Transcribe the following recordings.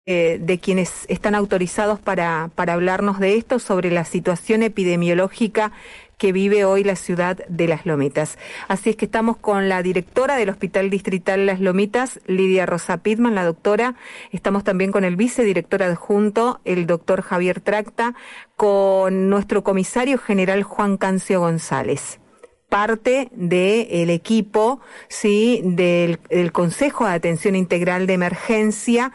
de quienes están autorizados para hablarnos de esto, sobre la situación epidemiológica que vive hoy la ciudad de Las Lomitas. Así es que estamos con la directora del Hospital Distrital Las Lomitas, Lidia Rosa Pitman, la doctora. Estamos también con el vicedirector adjunto, el doctor Javier Tracta, con nuestro comisario general Juan Cancio González. Parte del equipo, sí, del Consejo de Atención Integral de Emergencia,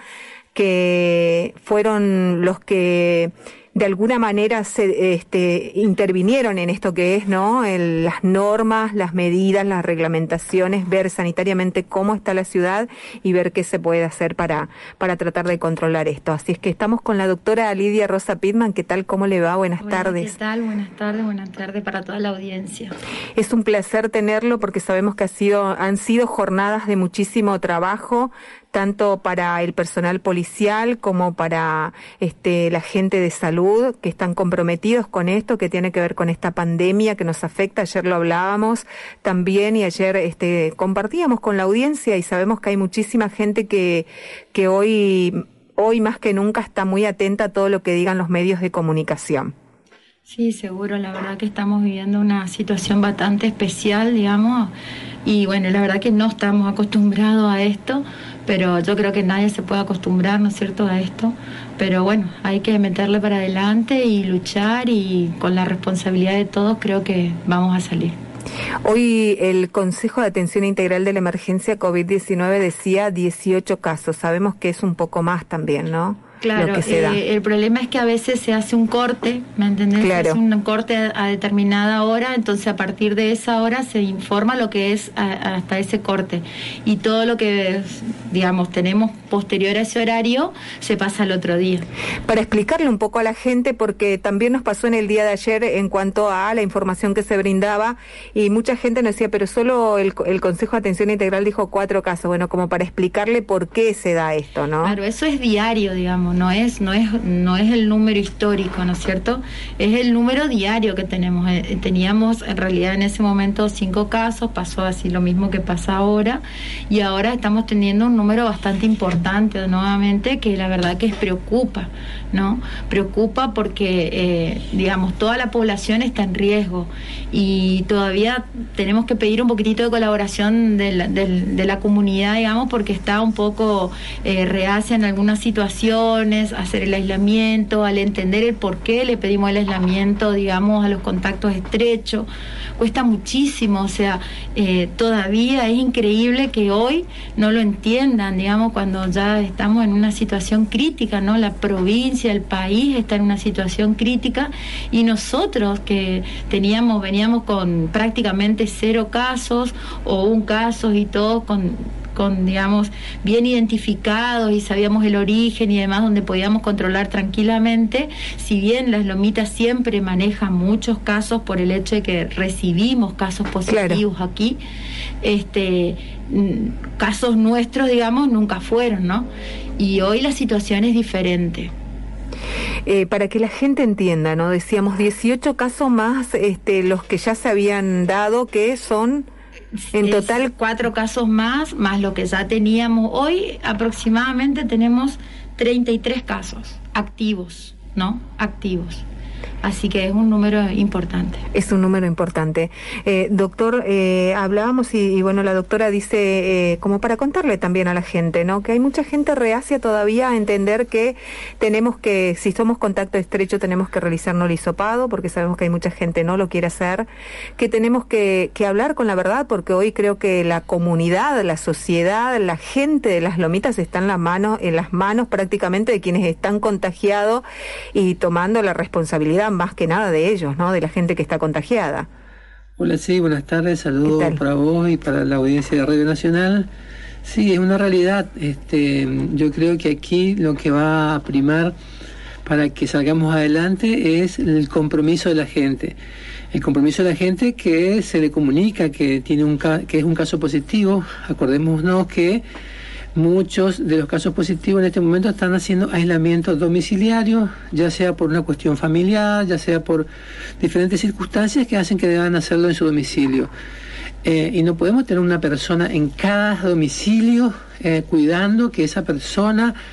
que fueron los que de alguna manera intervinieron en esto que es, ¿no?, las normas, las medidas, las reglamentaciones, ver sanitariamente cómo está la ciudad y ver qué se puede hacer para tratar de controlar esto. Así es que estamos con la doctora Lidia Rosa Pitman. ¿Qué tal? ¿Cómo le va? Buenas tardes. ¿Qué tal? Buenas tardes para toda la audiencia. Es un placer tenerlo porque sabemos que han sido jornadas de muchísimo trabajo, tanto para el personal policial como para la gente de salud, que están comprometidos con esto, que tiene que ver con esta pandemia que nos afecta. Ayer lo hablábamos también y ayer compartíamos con la audiencia, y sabemos que hay muchísima gente que hoy más que nunca está muy atenta a todo lo que digan los medios de comunicación. Sí, seguro, la verdad que estamos viviendo una situación bastante especial, digamos, y bueno, la verdad que no estamos acostumbrados a esto, pero yo creo que nadie se puede acostumbrar, ¿no es cierto?, a esto, pero bueno, hay que meterle para adelante y luchar, y con la responsabilidad de todos creo que vamos a salir. Hoy el Consejo de Atención Integral de la Emergencia COVID-19 decía 18 casos, sabemos que es un poco más también, ¿no? Claro, el problema es que a veces se hace un corte, ¿me entendés? Claro. Se hace un corte a determinada hora, entonces a partir de esa hora se informa lo que es hasta ese corte. Y todo lo que, digamos, tenemos posterior a ese horario, se pasa al otro día. Para explicarle un poco a la gente, porque también nos pasó en el día de ayer en cuanto a la información que se brindaba, y mucha gente nos decía, pero solo el Consejo de Atención Integral dijo 4 casos. Bueno, como para explicarle por qué se da esto, ¿no? Claro, eso es diario, digamos. No es el número histórico, ¿no es cierto? Es el número diario que tenemos. Teníamos en realidad en ese momento 5 casos, pasó así lo mismo que pasa ahora, y ahora estamos teniendo un número bastante importante nuevamente, que la verdad que preocupa, ¿no? Preocupa porque, digamos, toda la población está en riesgo, y todavía tenemos que pedir un poquitito de colaboración de la comunidad, digamos, porque está un poco reacia en algunas situaciones, hacer el aislamiento, al entender el por qué le pedimos el aislamiento, digamos, a los contactos estrechos. Cuesta muchísimo, o sea, todavía es increíble que hoy no lo entiendan, digamos, cuando ya estamos en una situación crítica, ¿no? La provincia, el país está en una situación crítica, y nosotros que veníamos con prácticamente 0 casos o 1 caso, y todos con, digamos, bien identificados, y sabíamos el origen y demás, donde podíamos controlar tranquilamente. Si bien Las Lomitas siempre maneja muchos casos por el hecho de que recibimos casos positivos, claro, aquí, casos nuestros, digamos, nunca fueron, ¿no? Y hoy la situación es diferente. Para que la gente entienda, ¿no? Decíamos 18 casos más los que ya se habían dado, que son en total 4 casos más lo que ya teníamos. Hoy aproximadamente tenemos 33 casos activos, ¿no? Activos. Así que es un número importante. Es un número importante. Doctor, hablábamos y bueno, la doctora dice, como para contarle también a la gente, ¿no?, que hay mucha gente reacia todavía a entender que tenemos que, si somos contacto estrecho, tenemos que realizarnos el hisopado, porque sabemos que hay mucha gente no lo quiere hacer, que tenemos que hablar con la verdad, porque hoy creo que la comunidad, la sociedad, la gente de Las Lomitas está en las manos prácticamente de quienes están contagiados y tomando la responsabilidad más que nada de ellos, ¿no?, de la gente que está contagiada. Hola, sí, buenas tardes, saludos para vos y para la audiencia de Radio Nacional. Sí, es una realidad. Yo creo que aquí lo que va a primar para que salgamos adelante es el compromiso de la gente. El compromiso de la gente que se le comunica que que es un caso positivo. Acordémonos que muchos de los casos positivos en este momento están haciendo aislamiento domiciliario, ya sea por una cuestión familiar, ya sea por diferentes circunstancias que hacen que deban hacerlo en su domicilio. Y no podemos tener una persona en cada domicilio cuidando que esa persona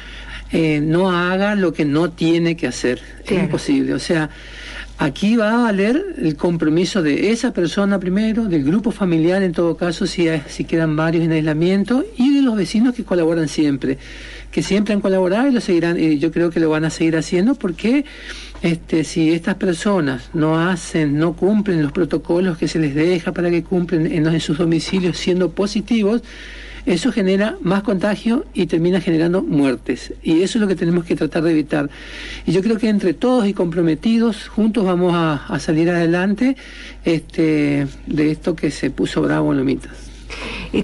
no haga lo que no tiene que hacer. Claro. Es imposible. O sea, aquí va a valer el compromiso de esa persona primero, del grupo familiar en todo caso, si quedan varios en aislamiento, y de los vecinos que colaboran siempre, que siempre han colaborado y lo seguirán, y yo creo que lo van a seguir haciendo, porque si estas personas no cumplen los protocolos que se les deja para que cumplen en sus domicilios siendo positivos, eso genera más contagio y termina generando muertes. Y eso es lo que tenemos que tratar de evitar. Y yo creo que entre todos y comprometidos, juntos vamos a salir adelante de esto que se puso bravo en Lomitas. Y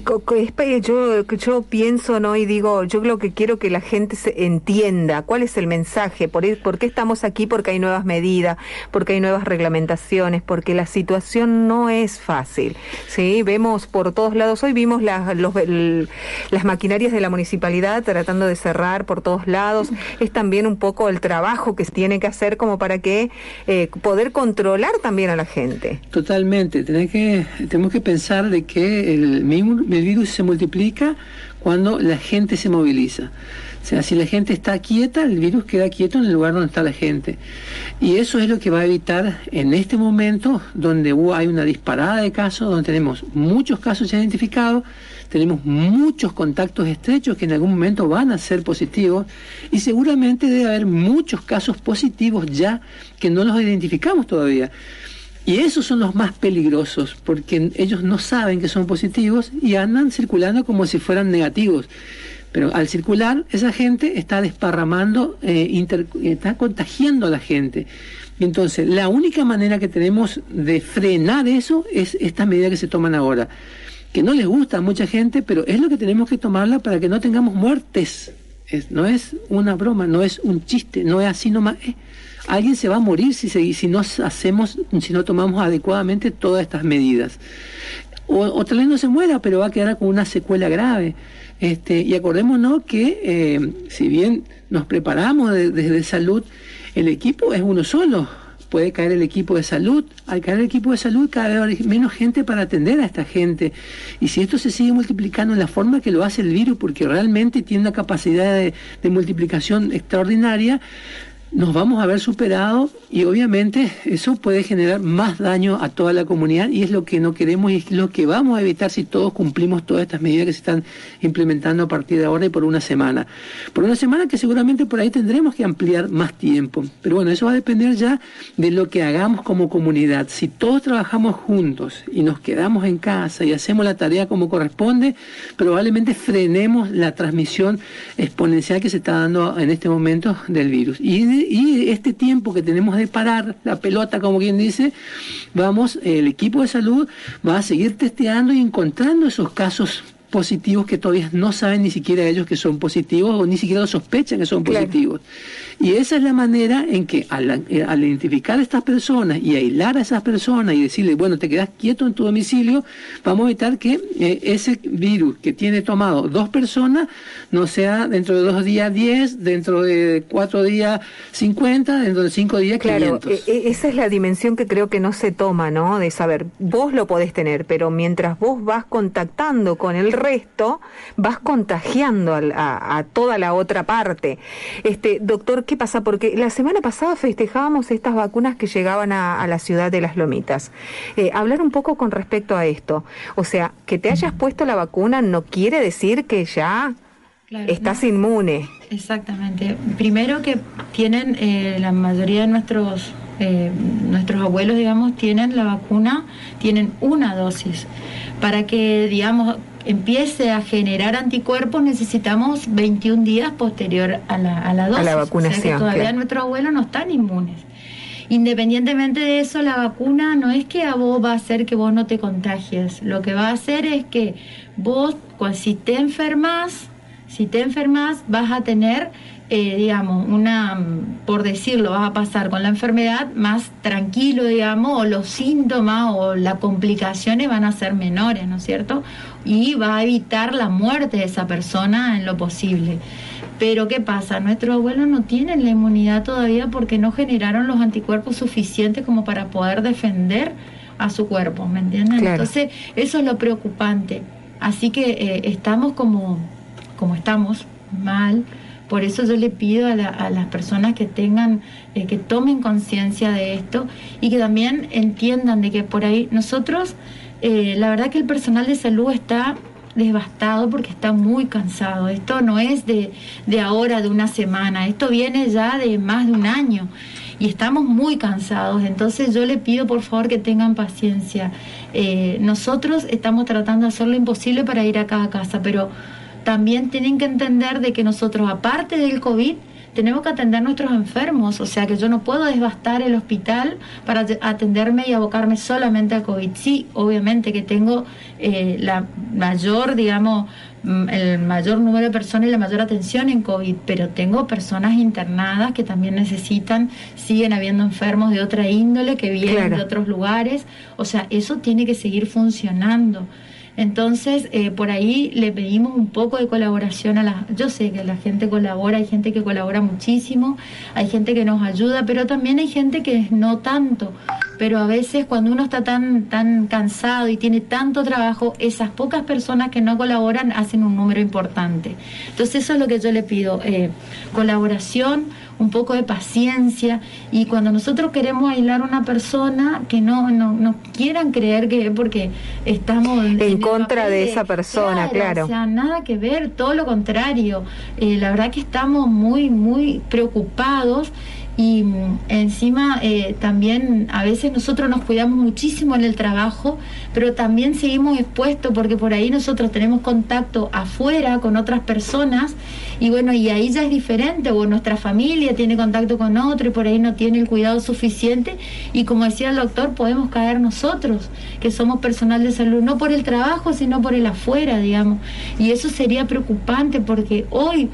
yo pienso, ¿no? Y digo, yo lo que quiero que la gente entienda cuál es el mensaje, por qué estamos aquí, porque hay nuevas medidas, porque hay nuevas reglamentaciones, porque la situación no es fácil, ¿sí? Vemos por todos lados, hoy vimos las maquinarias de la municipalidad tratando de cerrar por todos lados. Es también un poco el trabajo que se tiene que hacer como para que poder controlar también a la gente. Totalmente, tenemos que pensar de que el virus se multiplica cuando la gente se moviliza. O sea, si la gente está quieta, el virus queda quieto en el lugar donde está la gente. Y eso es lo que va a evitar en este momento, donde hay una disparada de casos, donde tenemos muchos casos ya identificados, tenemos muchos contactos estrechos que en algún momento van a ser positivos, y seguramente debe haber muchos casos positivos ya que no los identificamos todavía. Y esos son los más peligrosos, porque ellos no saben que son positivos y andan circulando como si fueran negativos. Pero al circular, esa gente está desparramando, está contagiando a la gente. Y entonces, la única manera que tenemos de frenar eso es esta medida que se toman ahora. Que no les gusta a mucha gente, pero es lo que tenemos que tomarla para que no tengamos muertes. No es una broma, no es un chiste, no es así nomás. Alguien se va a morir si no tomamos adecuadamente todas estas medidas. O tal vez no se muera, pero va a quedar con una secuela grave. Y acordémonos que si bien nos preparamos desde salud, el equipo es uno solo. Puede caer el equipo de salud. Al caer el equipo de salud, cada vez menos gente para atender a esta gente. Y si esto se sigue multiplicando en la forma que lo hace el virus, porque realmente tiene una capacidad de multiplicación extraordinaria, nos vamos a ver superados, y obviamente eso puede generar más daño a toda la comunidad, y es lo que no queremos y es lo que vamos a evitar si todos cumplimos todas estas medidas que se están implementando a partir de ahora y por una semana. Por una semana que seguramente por ahí tendremos que ampliar más tiempo. Pero bueno, eso va a depender ya de lo que hagamos como comunidad. Si todos trabajamos juntos y nos quedamos en casa y hacemos la tarea como corresponde, probablemente frenemos la transmisión exponencial que se está dando en este momento del virus. Y este tiempo que tenemos de parar la pelota, como quien dice, el equipo de salud va a seguir testeando y encontrando esos casos positivos que todavía no saben ni siquiera ellos que son positivos, o ni siquiera lo sospechan que son positivos. Y esa es la manera en que al identificar a estas personas y aislar a esas personas y decirles, bueno, te quedas quieto en tu domicilio, vamos a evitar que ese virus que tiene tomado 2 personas no sea dentro de 2 días 10, dentro de 4 días 50, dentro de 5 días 500. Claro, esa es la dimensión que creo que no se toma, ¿no? De saber, vos lo podés tener, pero mientras vos vas contactando con el resto, vas contagiando a toda la otra parte. Doctor, ¿qué pasa? Porque la semana pasada festejábamos estas vacunas que llegaban a la ciudad de Las Lomitas. Hablar un poco con respecto a esto. O sea, que te hayas puesto la vacuna no quiere decir que ya estás inmune. Exactamente. Primero que tienen, la mayoría de nuestros abuelos, digamos, tienen la vacuna, tienen una dosis. Para que, digamos, empiece a generar anticuerpos, necesitamos 21 días posterior a la dosis. A la vacunación. O sea que todavía nuestros abuelos no están inmunes. Independientemente de eso, la vacuna no es que a vos va a hacer que vos no te contagies. Lo que va a hacer es que vos, si te enfermas, vas a tener, digamos, por decirlo, vas a pasar con la enfermedad más tranquilo, digamos, o los síntomas o las complicaciones van a ser menores, ¿no es cierto? Y va a evitar la muerte de esa persona en lo posible. Pero ¿qué pasa? Nuestros abuelos no tienen la inmunidad todavía porque no generaron los anticuerpos suficientes como para poder defender a su cuerpo, ¿me entienden? Claro. Entonces, eso es lo preocupante. Así que estamos como estamos, mal, Por eso yo le pido a las personas que tengan, que tomen conciencia de esto y que también entiendan de que por ahí nosotros, la verdad que el personal de salud está devastado porque está muy cansado. Esto no es de ahora, de una semana, esto viene ya de más de un año. Y estamos muy cansados, entonces yo le pido por favor que tengan paciencia. Nosotros estamos tratando de hacer lo imposible para ir a cada casa, pero también tienen que entender de que nosotros, aparte del COVID, tenemos que atender a nuestros enfermos, o sea que yo no puedo desbastar el hospital para atenderme y abocarme solamente al COVID. Sí, obviamente que tengo la mayor, digamos, el mayor número de personas y la mayor atención en COVID, pero tengo personas internadas que también necesitan, siguen habiendo enfermos de otra índole que vienen de otros lugares, o sea, eso tiene que seguir funcionando. Entonces, por ahí le pedimos un poco de colaboración yo sé que la gente colabora, hay gente que colabora muchísimo, hay gente que nos ayuda, pero también hay gente que no tanto. Pero a veces cuando uno está tan cansado y tiene tanto trabajo, esas pocas personas que no colaboran hacen un número importante. Entonces eso es lo que yo le pido, colaboración, un poco de paciencia, y cuando nosotros queremos aislar a una persona, que no quieran creer que es porque estamos en contra de esa persona, claro. O sea, nada que ver, todo lo contrario. La verdad que estamos muy, muy preocupados. Y encima también a veces nosotros nos cuidamos muchísimo en el trabajo, pero también seguimos expuestos porque por ahí nosotros tenemos contacto afuera con otras personas y bueno, y ahí ya es diferente, o nuestra familia tiene contacto con otro y por ahí no tiene el cuidado suficiente, y como decía el doctor, podemos caer nosotros, que somos personal de salud, no por el trabajo, sino por el afuera, digamos, y eso sería preocupante porque hoy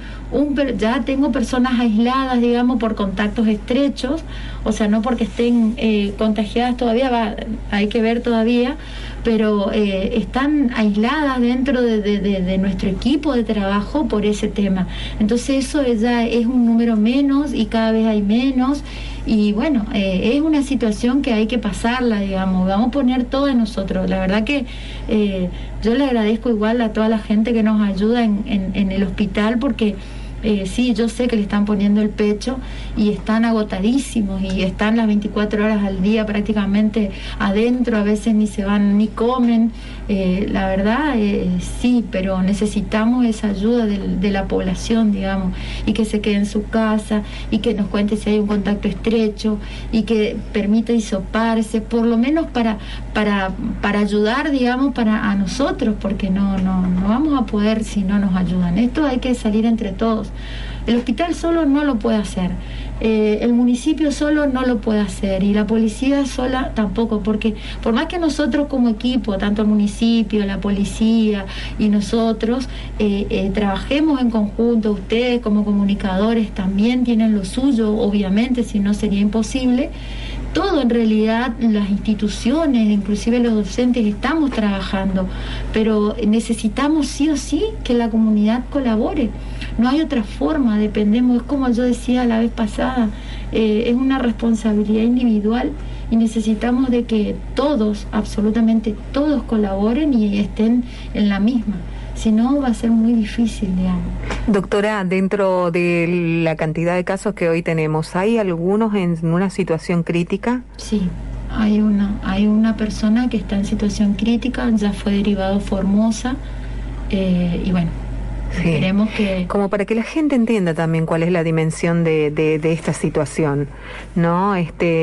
ya tengo personas aisladas, digamos, por contactos estrechos, o sea, no porque estén contagiadas todavía, hay que ver todavía, pero están aisladas dentro de nuestro equipo de trabajo por ese tema. Entonces eso ya es un número menos y cada vez hay menos, y bueno, es una situación que hay que pasarla, digamos, vamos a poner todo en nosotros. La verdad que yo le agradezco igual a toda la gente que nos ayuda en el hospital, porque sí, yo sé que le están poniendo el pecho y están agotadísimos y están las 24 horas al día prácticamente adentro, a veces ni se van ni comen, la verdad sí, pero necesitamos esa ayuda de la población, digamos, y que se quede en su casa y que nos cuente si hay un contacto estrecho y que permita hisoparse, por lo menos para ayudar, digamos, a nosotros, porque no vamos a poder si no nos ayudan. Esto hay que salir entre todos. El hospital solo no lo puede hacer, el municipio solo no lo puede hacer y la policía sola tampoco, porque por más que nosotros como equipo, tanto el municipio, la policía y nosotros trabajemos en conjunto, ustedes como comunicadores también tienen lo suyo, obviamente, si no sería imposible. Todo en realidad, las instituciones, inclusive los docentes, estamos trabajando, pero necesitamos sí o sí que la comunidad colabore. No hay otra forma, dependemos, es como yo decía la vez pasada, es una responsabilidad individual y necesitamos de que todos, absolutamente todos colaboren y estén en la misma. Si no, va a ser muy difícil, digamos. Doctora, dentro de la cantidad de casos que hoy tenemos, ¿hay algunos en una situación crítica? Sí, hay una persona que está en situación crítica, ya fue derivado a Formosa, y bueno, sí. Esperemos que... Como para que la gente entienda también cuál es la dimensión de esta situación, ¿no?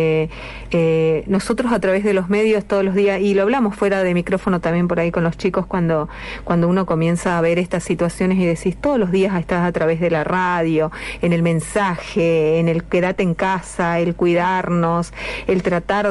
Nosotros a través de los medios todos los días, y lo hablamos fuera de micrófono también por ahí con los chicos, cuando uno comienza a ver estas situaciones y decís, todos los días estás a través de la radio, en el mensaje, en el quédate en casa, el cuidarnos, el tratar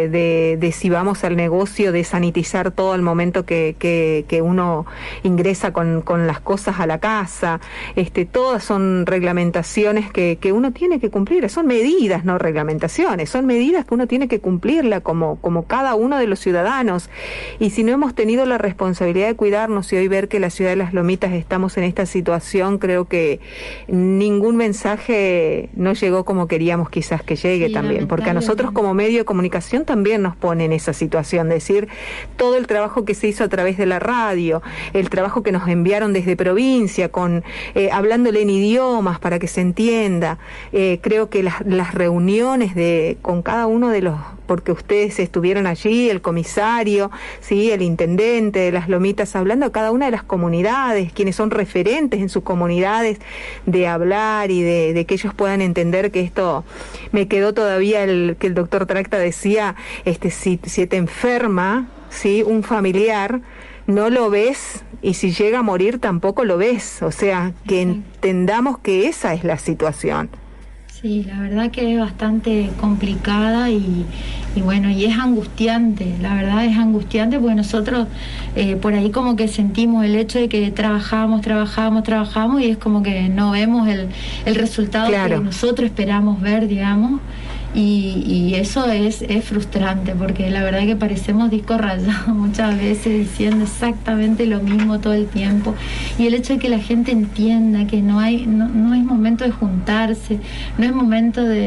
de si vamos al negocio, de sanitizar todo al momento que uno ingresa con las cosas a la casa, todas son reglamentaciones que uno tiene que cumplir, son medidas, no reglamentaciones, son medidas que uno tiene que cumplirla como cada uno de los ciudadanos, y si no hemos tenido la responsabilidad de cuidarnos y hoy ver que la ciudad de Las Lomitas estamos en esta situación, creo que ningún mensaje no llegó como queríamos quizás que llegue, sí, también, porque a nosotros como medio de comunicación también nos pone en esa situación, decir todo el trabajo que se hizo a través de la radio, el trabajo que nos enviaron desde provincia, provincia, hablándole en idiomas para que se entienda. Creo que las reuniones con cada uno de los, porque ustedes estuvieron allí, el comisario, sí, el intendente de Las Lomitas, hablando a cada una de las comunidades, quienes son referentes en sus comunidades, de hablar y de que ellos puedan entender que esto, me quedó todavía que el doctor Tracta decía, si te enferma, ¿sí?, un familiar, no lo ves, y si llega a morir tampoco lo ves. O sea, que entendamos que esa es la situación. Sí, la verdad que es bastante complicada y bueno, y es angustiante, la verdad es angustiante, porque nosotros por ahí como que sentimos el hecho de que trabajamos y es como que no vemos el resultado que nosotros esperamos ver, digamos. Y eso es frustrante, porque la verdad que parecemos discos rayados muchas veces, diciendo exactamente lo mismo todo el tiempo, y el hecho de que la gente entienda que no es momento de juntarse, no es momento de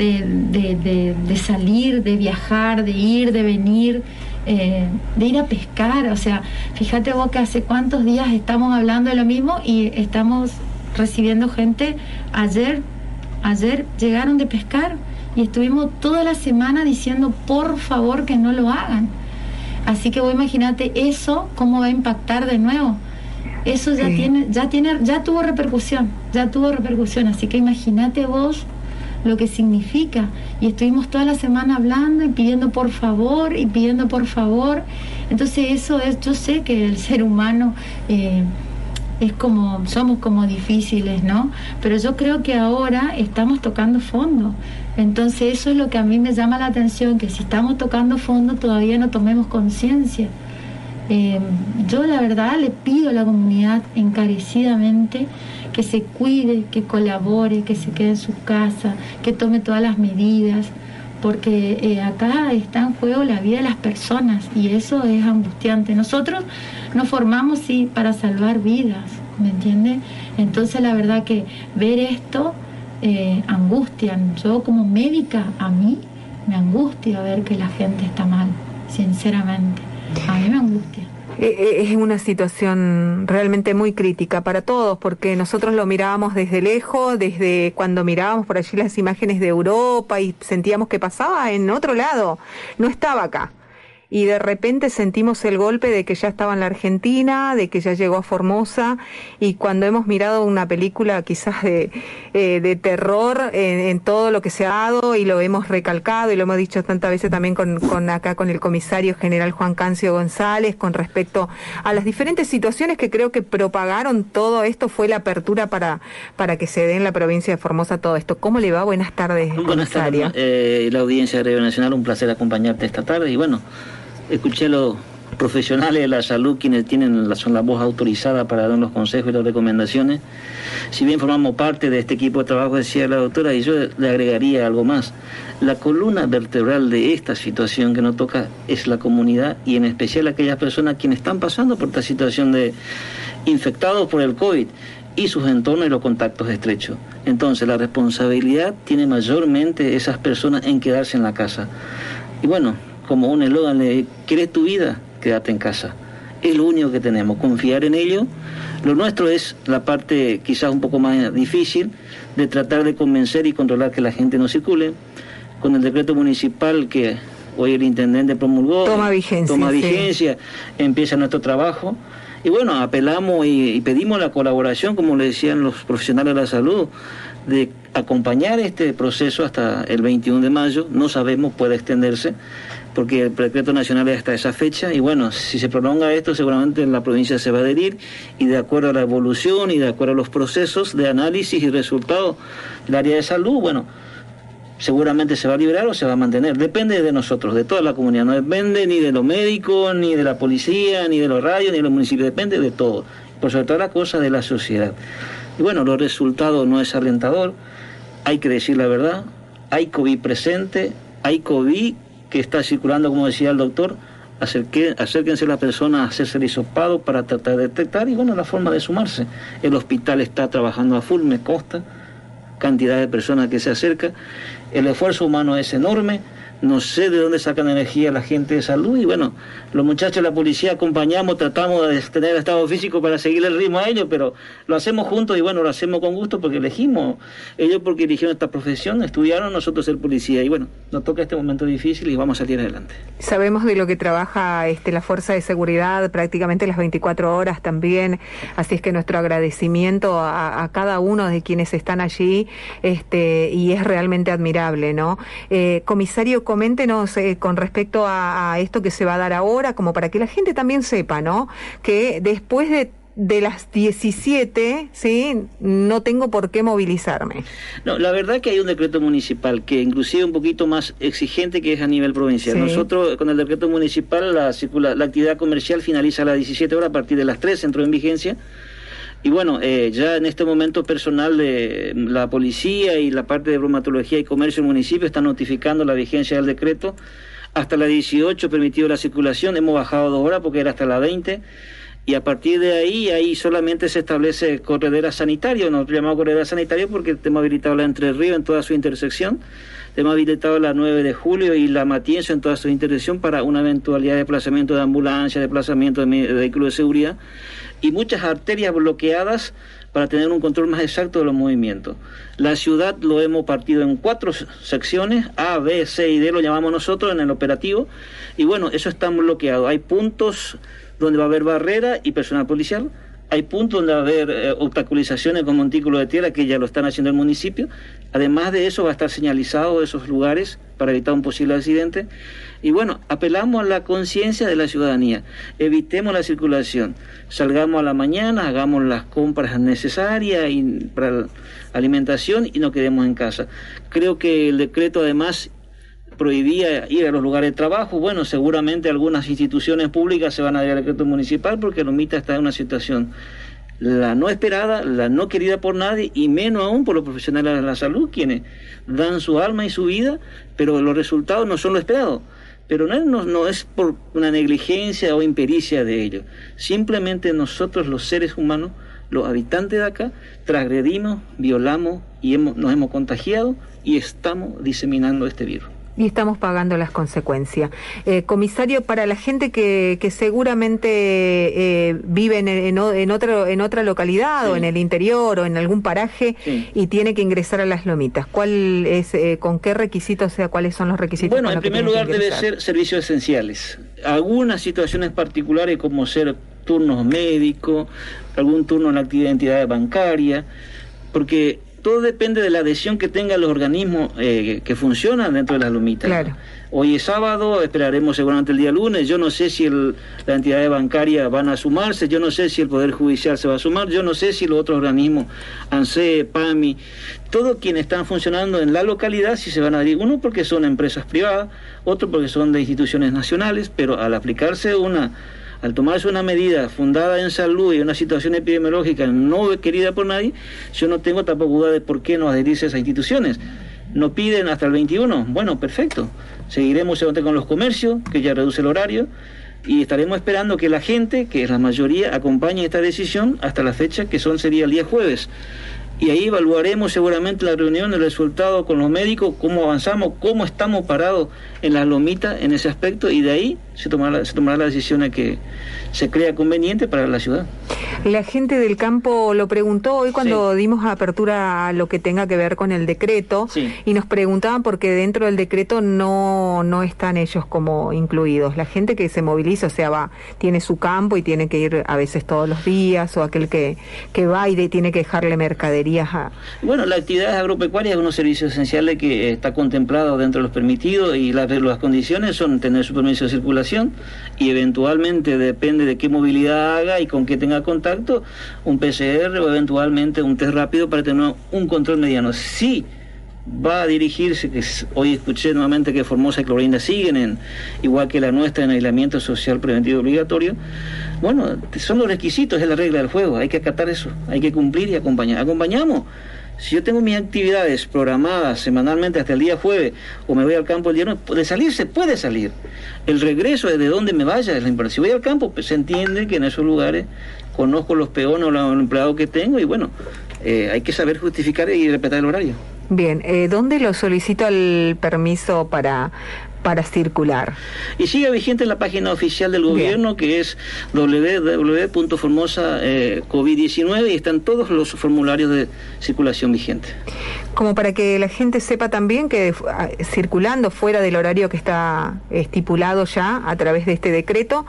salir, de viajar, de ir, de venir, de ir a pescar. O sea, fíjate vos que hace cuántos días estamos hablando de lo mismo y estamos recibiendo gente. Ayer llegaron de pescar y estuvimos toda la semana diciendo por favor que no lo hagan. Así que vos imagínate eso, cómo va a impactar de nuevo. Eso ya tuvo repercusión. Así que imagínate vos lo que significa. Y estuvimos toda la semana hablando y pidiendo por favor. Entonces eso es, yo sé que el ser humano somos como difíciles, ¿no? Pero yo creo que ahora estamos tocando fondo. Entonces eso es lo que a mí me llama la atención, que si estamos tocando fondo todavía no tomemos conciencia. Yo la verdad le pido a la comunidad encarecidamente que se cuide, que colabore, que se quede en su casa, que tome todas las medidas, porque acá está en juego la vida de las personas y eso es angustiante. Nosotros nos formamos sí para salvar vidas, ¿me entiende? Entonces la verdad que ver esto angustia. Yo como médica, a mí me angustia ver que la gente está mal, sinceramente, a mí me angustia. Es una situación realmente muy crítica para todos, porque nosotros lo mirábamos desde lejos, desde cuando mirábamos por allí las imágenes de Europa y sentíamos que pasaba en otro lado, no estaba acá. Y de repente sentimos el golpe de que ya estaba en la Argentina, de que ya llegó a Formosa, y cuando hemos mirado una película quizás de terror en todo lo que se ha dado, y lo hemos recalcado y lo hemos dicho tantas veces también con el comisario general Juan Cancio González, con respecto a las diferentes situaciones que creo que propagaron todo esto, fue la apertura para que se dé en la provincia de Formosa todo esto. ¿Cómo le va? Buenas tardes, comisario. Buenas tardes, la audiencia de Radio Nacional, un placer acompañarte esta tarde, y bueno, escuché a los profesionales de la salud, quienes son la voz autorizada para dar los consejos y las recomendaciones. Si bien formamos parte de este equipo de trabajo, decía la doctora, y yo le agregaría algo más. La columna vertebral de esta situación que nos toca es la comunidad, y en especial aquellas personas quienes están pasando por esta situación de infectados por el COVID y sus entornos y los contactos estrechos. Entonces la responsabilidad tiene mayormente esas personas en quedarse en la casa. Y bueno, como un eslogan, ¿quieres tu vida? Quédate en casa. Es lo único que tenemos, confiar en ello. Lo nuestro es la parte quizás un poco más difícil, de tratar de convencer y controlar que la gente no circule. Con el decreto municipal que hoy el intendente promulgó, toma vigencia, empieza nuestro trabajo. Y bueno, apelamos y pedimos la colaboración, como le decían los profesionales de la salud, de acompañar este proceso hasta el 21 de mayo. No sabemos, puede extenderse, porque el decreto nacional es hasta esa fecha, y bueno, si se prolonga esto, seguramente la provincia se va a adherir, y de acuerdo a la evolución y de acuerdo a los procesos de análisis y resultados del área de salud, bueno, seguramente se va a liberar o se va a mantener. Depende de nosotros, de toda la comunidad, no depende ni de los médicos, ni de la policía, ni de los radios, ni de los municipios, depende de todo, por sobre todas las cosas de la sociedad. Y bueno, los resultados no es alentador, hay que decir la verdad, hay COVID presente, hay COVID que está circulando, como decía el doctor. Acérquense las personas a hacerse el hisopado para tratar de detectar, y bueno, la forma de sumarse. El hospital está trabajando a full, me consta, cantidad de personas que se acerca. El esfuerzo humano es enorme. No sé de dónde sacan energía la gente de salud y bueno, los muchachos de la policía acompañamos, tratamos de tener el estado físico para seguir el ritmo a ellos, pero lo hacemos juntos y bueno, lo hacemos con gusto porque elegimos, ellos porque eligieron esta profesión, estudiaron, nosotros ser policía y bueno, nos toca este momento difícil y vamos a salir adelante. Sabemos de lo que trabaja la Fuerza de Seguridad prácticamente las 24 horas también, así es que nuestro agradecimiento a cada uno de quienes están allí y es realmente admirable, ¿no? Comisario, coméntenos con respecto a esto que se va a dar ahora, como para que la gente también sepa, ¿no? Que después de las 17, ¿sí? No tengo por qué movilizarme. No, la verdad que hay un decreto municipal que inclusive un poquito más exigente que es a nivel provincial. Sí. Nosotros con el decreto municipal la actividad comercial finaliza a las 17 horas, a partir de las 3 entró en vigencia. Y bueno, ya en este momento personal de la policía y la parte de bromatología y comercio del municipio están notificando la vigencia del decreto. Hasta las 18 permitido la circulación, hemos bajado 2 horas porque era hasta las 20. Y a partir de ahí solamente se establece corredera sanitaria, nosotros llamamos corredera sanitaria porque hemos habilitado la Entre Ríos en toda su intersección, hemos habilitado la 9 de julio y la Matienzo en toda su intersección para una eventualidad de desplazamiento de ambulancia, desplazamiento de vehículos de seguridad y muchas arterias bloqueadas para tener un control más exacto de los movimientos. La ciudad lo hemos partido en 4 secciones, A, B, C y D lo llamamos nosotros en el operativo, y bueno, eso está bloqueado. Hay puntos donde va a haber barrera y personal policial, hay puntos donde va a haber obstaculizaciones con montículos de tierra que ya lo están haciendo el municipio. Además de eso va a estar señalizado esos lugares para evitar un posible accidente. Y bueno, apelamos a la conciencia de la ciudadanía, evitemos la circulación, salgamos a la mañana, hagamos las compras necesarias para la alimentación y nos quedemos en casa. Creo que el decreto además prohibía ir a los lugares de trabajo. Bueno, seguramente algunas instituciones públicas se van a ir al decreto municipal porque Lomita está en una situación la no esperada, la no querida por nadie y menos aún por los profesionales de la salud, quienes dan su alma y su vida, pero los resultados no son lo esperado. Pero no es por una negligencia o impericia de ellos. Simplemente nosotros los seres humanos, los habitantes de acá, transgredimos, violamos y nos hemos contagiado y estamos diseminando este virus. Y estamos pagando las consecuencias. Comisario, para la gente que seguramente vive en otra localidad, sí, o en el interior o en algún paraje, sí, y tiene que ingresar a Las Lomitas, ¿cuál es, con qué requisitos, o sea, cuáles son los requisitos? Bueno, en primer lugar debe ser servicios esenciales. Algunas situaciones particulares como ser turnos médicos, algún turno en la entidad bancaria, porque todo depende de la adhesión que tengan los organismos que funcionan dentro de Las Lomitas. Claro. Hoy es sábado, esperaremos seguramente el día lunes. Yo no sé si la entidad bancaria van a sumarse, yo no sé si el Poder Judicial se va a sumar, yo no sé si los otros organismos, ANSE, PAMI, todos quienes están funcionando en la localidad, si se van a adherir. Uno porque son empresas privadas, otro porque son de instituciones nacionales, pero al tomarse una medida fundada en salud y una situación epidemiológica no querida por nadie, yo no tengo tampoco duda de por qué no adherirse a esas instituciones. ¿No piden hasta el 21? Bueno, perfecto. Seguiremos con los comercios, que ya reduce el horario, y estaremos esperando que la gente, que es la mayoría, acompañe esta decisión hasta la fecha, que sería el día jueves. Y ahí evaluaremos seguramente la reunión, el resultado con los médicos, cómo avanzamos, cómo estamos parados en Las Lomitas en ese aspecto, y de ahí se tomará la decisión que se crea conveniente para la ciudad. La gente del campo lo preguntó hoy cuando sí, dimos apertura a lo que tenga que ver con el decreto, sí, y nos preguntaban porque dentro del decreto no están ellos como incluidos. La gente que se moviliza, o sea, tiene su campo y tiene que ir a veces todos los días, o aquel que va y tiene que dejarle mercadería. Bueno, la actividad agropecuaria es unos servicios esenciales que está contemplado dentro de los permitidos, y las condiciones son tener su permiso de circulación y eventualmente, depende de qué movilidad haga y con qué tenga contacto, un PCR o eventualmente un test rápido para tener un control mediano. Sí va a dirigirse, que hoy escuché nuevamente que Formosa y Clorinda siguen igual que la nuestra en aislamiento social preventivo obligatorio. Bueno, son los requisitos, es la regla del juego, hay que acatar eso, hay que cumplir y acompañar. Acompañamos. Si yo tengo mis actividades programadas semanalmente hasta el día jueves, o me voy al campo el día lunes, de salir se puede salir. El regreso es de donde me vaya, es la importancia. Si voy al campo, pues se entiende que en esos lugares conozco los peones o los empleados que tengo, y bueno, hay que saber justificar y respetar el horario. Bien, ¿dónde lo solicito el permiso para circular? Y sigue vigente en la página oficial del gobierno, que es www.formosa-covid19, y están todos los formularios de circulación vigentes. Como para que la gente sepa también que circulando fuera del horario que está estipulado ya a través de este decreto,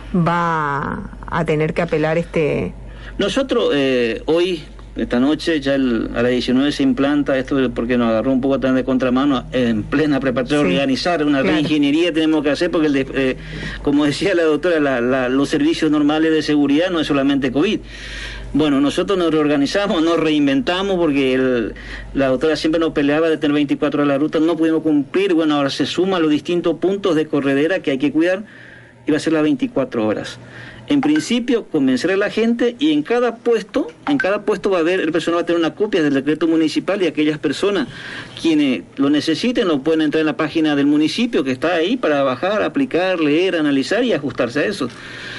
va a tener que apelar Nosotros hoy, esta noche, ya a las 19 se implanta esto, porque nos agarró un poco también de contramano en plena preparación, sí, organizar una reingeniería tenemos que hacer, porque como decía la doctora, los servicios normales de seguridad no es solamente COVID. Bueno, nosotros nos reorganizamos, nos reinventamos, porque la doctora siempre nos peleaba de tener 24 horas la ruta, no pudimos cumplir. Bueno, ahora se suman los distintos puntos de corredera que hay que cuidar, y va a ser las 24 horas. En principio, convencer a la gente, y en cada puesto va a haber, el personal va a tener una copia del decreto municipal, y aquellas personas quienes lo necesiten lo pueden entrar en la página del municipio, que está ahí para bajar, aplicar, leer, analizar y ajustarse a eso.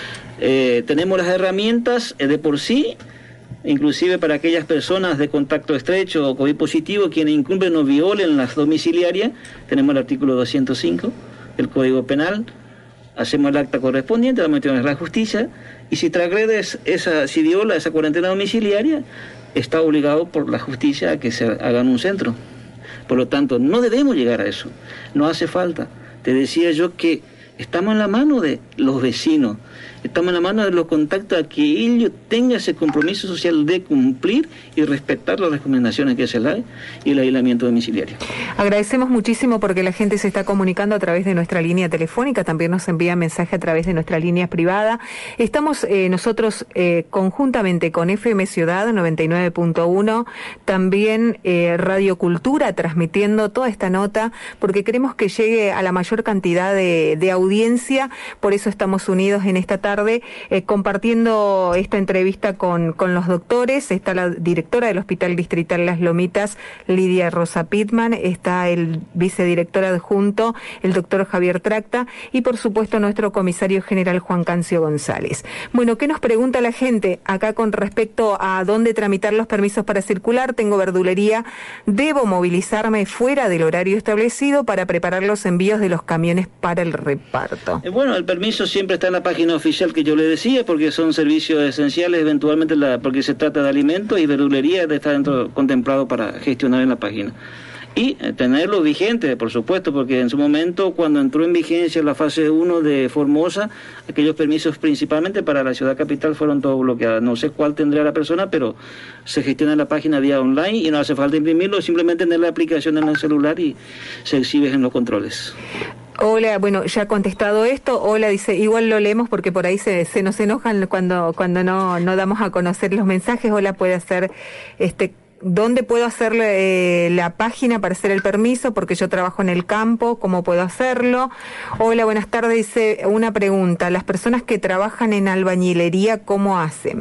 Tenemos las herramientas de por sí, inclusive para aquellas personas de contacto estrecho o COVID positivo, quienes incumplen o violen las domiciliarias. Tenemos el artículo 205 del Código Penal. Hacemos el acta correspondiente, la metemos en la justicia, y si transgredes si viola esa cuarentena domiciliaria, está obligado por la justicia a que se haga en un centro. Por lo tanto, no debemos llegar a eso, no hace falta. Te decía yo que estamos en la mano de los vecinos, estamos en la mano de los contactos, a que ellos tengan ese compromiso social de cumplir y respetar las recomendaciones que se dan y el aislamiento domiciliario. Agradecemos muchísimo porque la gente se está comunicando a través de nuestra línea telefónica, también nos envía mensaje a través de nuestra línea privada. Estamos nosotros conjuntamente con FM Ciudad 99.1, también Radio Cultura, transmitiendo toda esta nota, porque queremos que llegue a la mayor cantidad de audiencia, por eso estamos unidos en esta tarde compartiendo esta entrevista con los doctores. Está la directora del Hospital Distrital Las Lomitas, Lidia Rosa Pitman, está el vicedirector adjunto, el doctor Javier Tracta, y por supuesto nuestro comisario general Juan Cancio González. Bueno, ¿qué nos pregunta la gente acá con respecto a dónde tramitar los permisos para circular? Tengo verdulería, ¿debo movilizarme fuera del horario establecido para preparar los envíos de los camiones para el reparto? Bueno, el permiso siempre está en la página oficial que yo le decía, porque son servicios esenciales, eventualmente porque se trata de alimentos, y verdulería está contemplado para gestionar en la página. Y tenerlo vigente, por supuesto, porque en su momento, cuando entró en vigencia la fase 1 de Formosa, aquellos permisos principalmente para la ciudad capital fueron todos bloqueados. No sé cuál tendría la persona, pero se gestiona en la página vía online y no hace falta imprimirlo, simplemente tener la aplicación en el celular y se exhibe en los controles. Hola, bueno, ya ha contestado esto. Hola, dice, igual lo leemos porque por ahí se nos enojan cuando no damos a conocer los mensajes. Hola, puede hacer ¿dónde puedo hacer la página para hacer el permiso? Porque yo trabajo en el campo, ¿cómo puedo hacerlo? Hola, buenas tardes, dice, una pregunta. Las personas que trabajan en albañilería, ¿cómo hacen?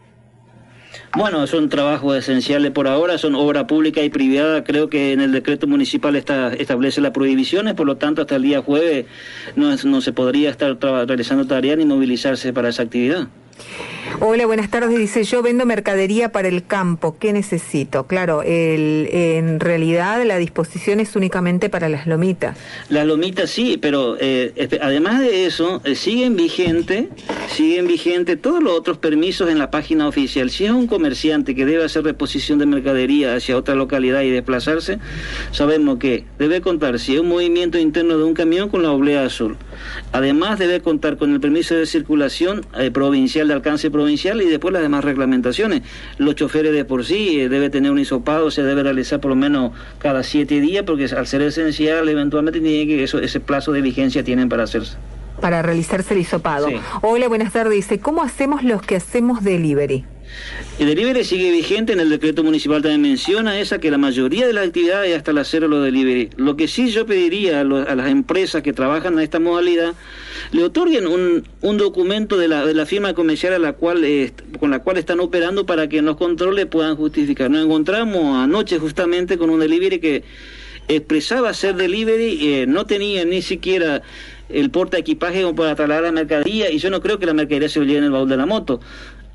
Bueno, son trabajos esenciales por ahora, son obra pública y privada. Creo que en el decreto municipal establece las prohibiciones, por lo tanto hasta el día jueves no se podría estar realizando tareas ni movilizarse para esa actividad. Hola, buenas tardes, dice, yo vendo mercadería para el campo, ¿qué necesito? Claro, en realidad la disposición es únicamente para las lomitas. Las lomitas sí, pero además de eso, siguen vigente todos los otros permisos en la página oficial. Si es un comerciante que debe hacer reposición de mercadería hacia otra localidad y desplazarse, sabemos que debe contar, si es un movimiento interno de un camión, con la oblea azul. Además debe contar con el permiso de circulación provincial, de alcance provincial, y después las demás reglamentaciones. Los choferes de por sí debe tener un hisopado, se debe realizar por lo menos cada 7 días, porque al ser esencial eventualmente tiene que ese plazo de vigencia tienen para hacerse. Para realizarse el hisopado. Sí. Hola, buenas tardes, dice, ¿cómo hacemos los que hacemos delivery? El delivery sigue vigente, en el decreto municipal también menciona que la mayoría de las actividades hasta la cero lo delivery. Lo que sí yo pediría a las empresas que trabajan en esta modalidad, le otorguen un documento de la firma comercial con la cual están operando, para que en los controles puedan justificar. Nos encontramos anoche justamente con un delivery que expresaba ser delivery, no tenía ni siquiera el porta equipaje como para trasladar la mercadería, y yo no creo que la mercadería se lo lleve en el baúl de la moto.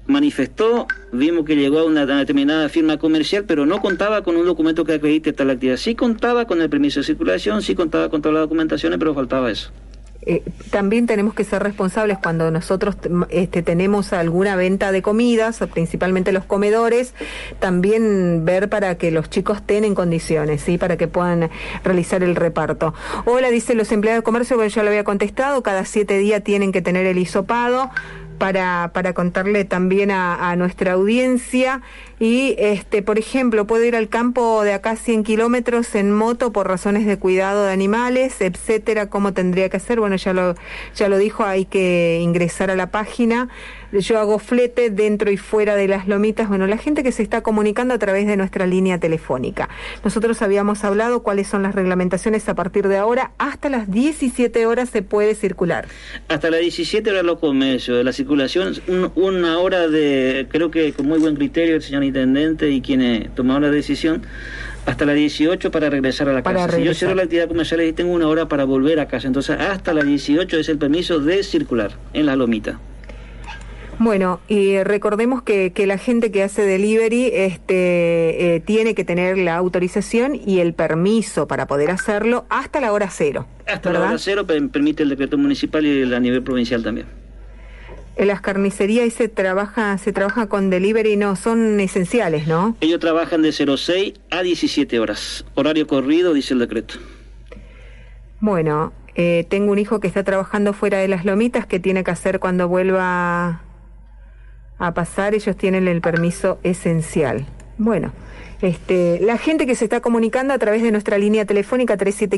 manifestó, vimos que llegó a una determinada firma comercial, pero no contaba con un documento que acredite tal actividad. Sí contaba con el permiso de circulación, sí contaba con todas las documentaciones, pero faltaba eso. También tenemos que ser responsables cuando nosotros tenemos alguna venta de comidas, principalmente los comedores, también ver para que los chicos estén en condiciones, ¿sí? Para que puedan realizar el reparto. Hola, dice los empleados de comercio, que yo lo había contestado, cada 7 días tienen que tener el hisopado. Para contarle también a nuestra audiencia. Y por ejemplo, puedo ir al campo de acá 100 kilómetros en moto por razones de cuidado de animales, etcétera. ¿Cómo tendría que hacer? Bueno, ya lo dijo, hay que ingresar a la página. Yo hago flete dentro y fuera de Las Lomitas. Bueno, la gente que se está comunicando a través de nuestra línea telefónica. Nosotros habíamos hablado cuáles son las reglamentaciones a partir de ahora. Hasta las 17 horas se puede circular. Hasta las 17 horas los comercios. La circulación, una hora de, creo que con muy buen criterio el señor intendente y quienes tomaron la decisión, hasta las 18 para regresar a la casa. Si yo cierro la actividad comercial y tengo una hora para volver a casa, entonces hasta las 18 es el permiso de circular en Las Lomitas. Bueno, y recordemos que la gente que hace delivery tiene que tener la autorización y el permiso para poder hacerlo hasta la hora cero. Hasta la hora cero permite el decreto municipal y a nivel provincial también. En las carnicerías se trabaja con delivery, no, son esenciales, ¿no? Ellos trabajan de 06 a 17 horas. Horario corrido, dice el decreto. Bueno, tengo un hijo que está trabajando fuera de Las Lomitas, ¿qué tiene que hacer cuando vuelva a pasar? Ellos tienen el permiso esencial. Bueno, la gente que se está comunicando a través de nuestra línea telefónica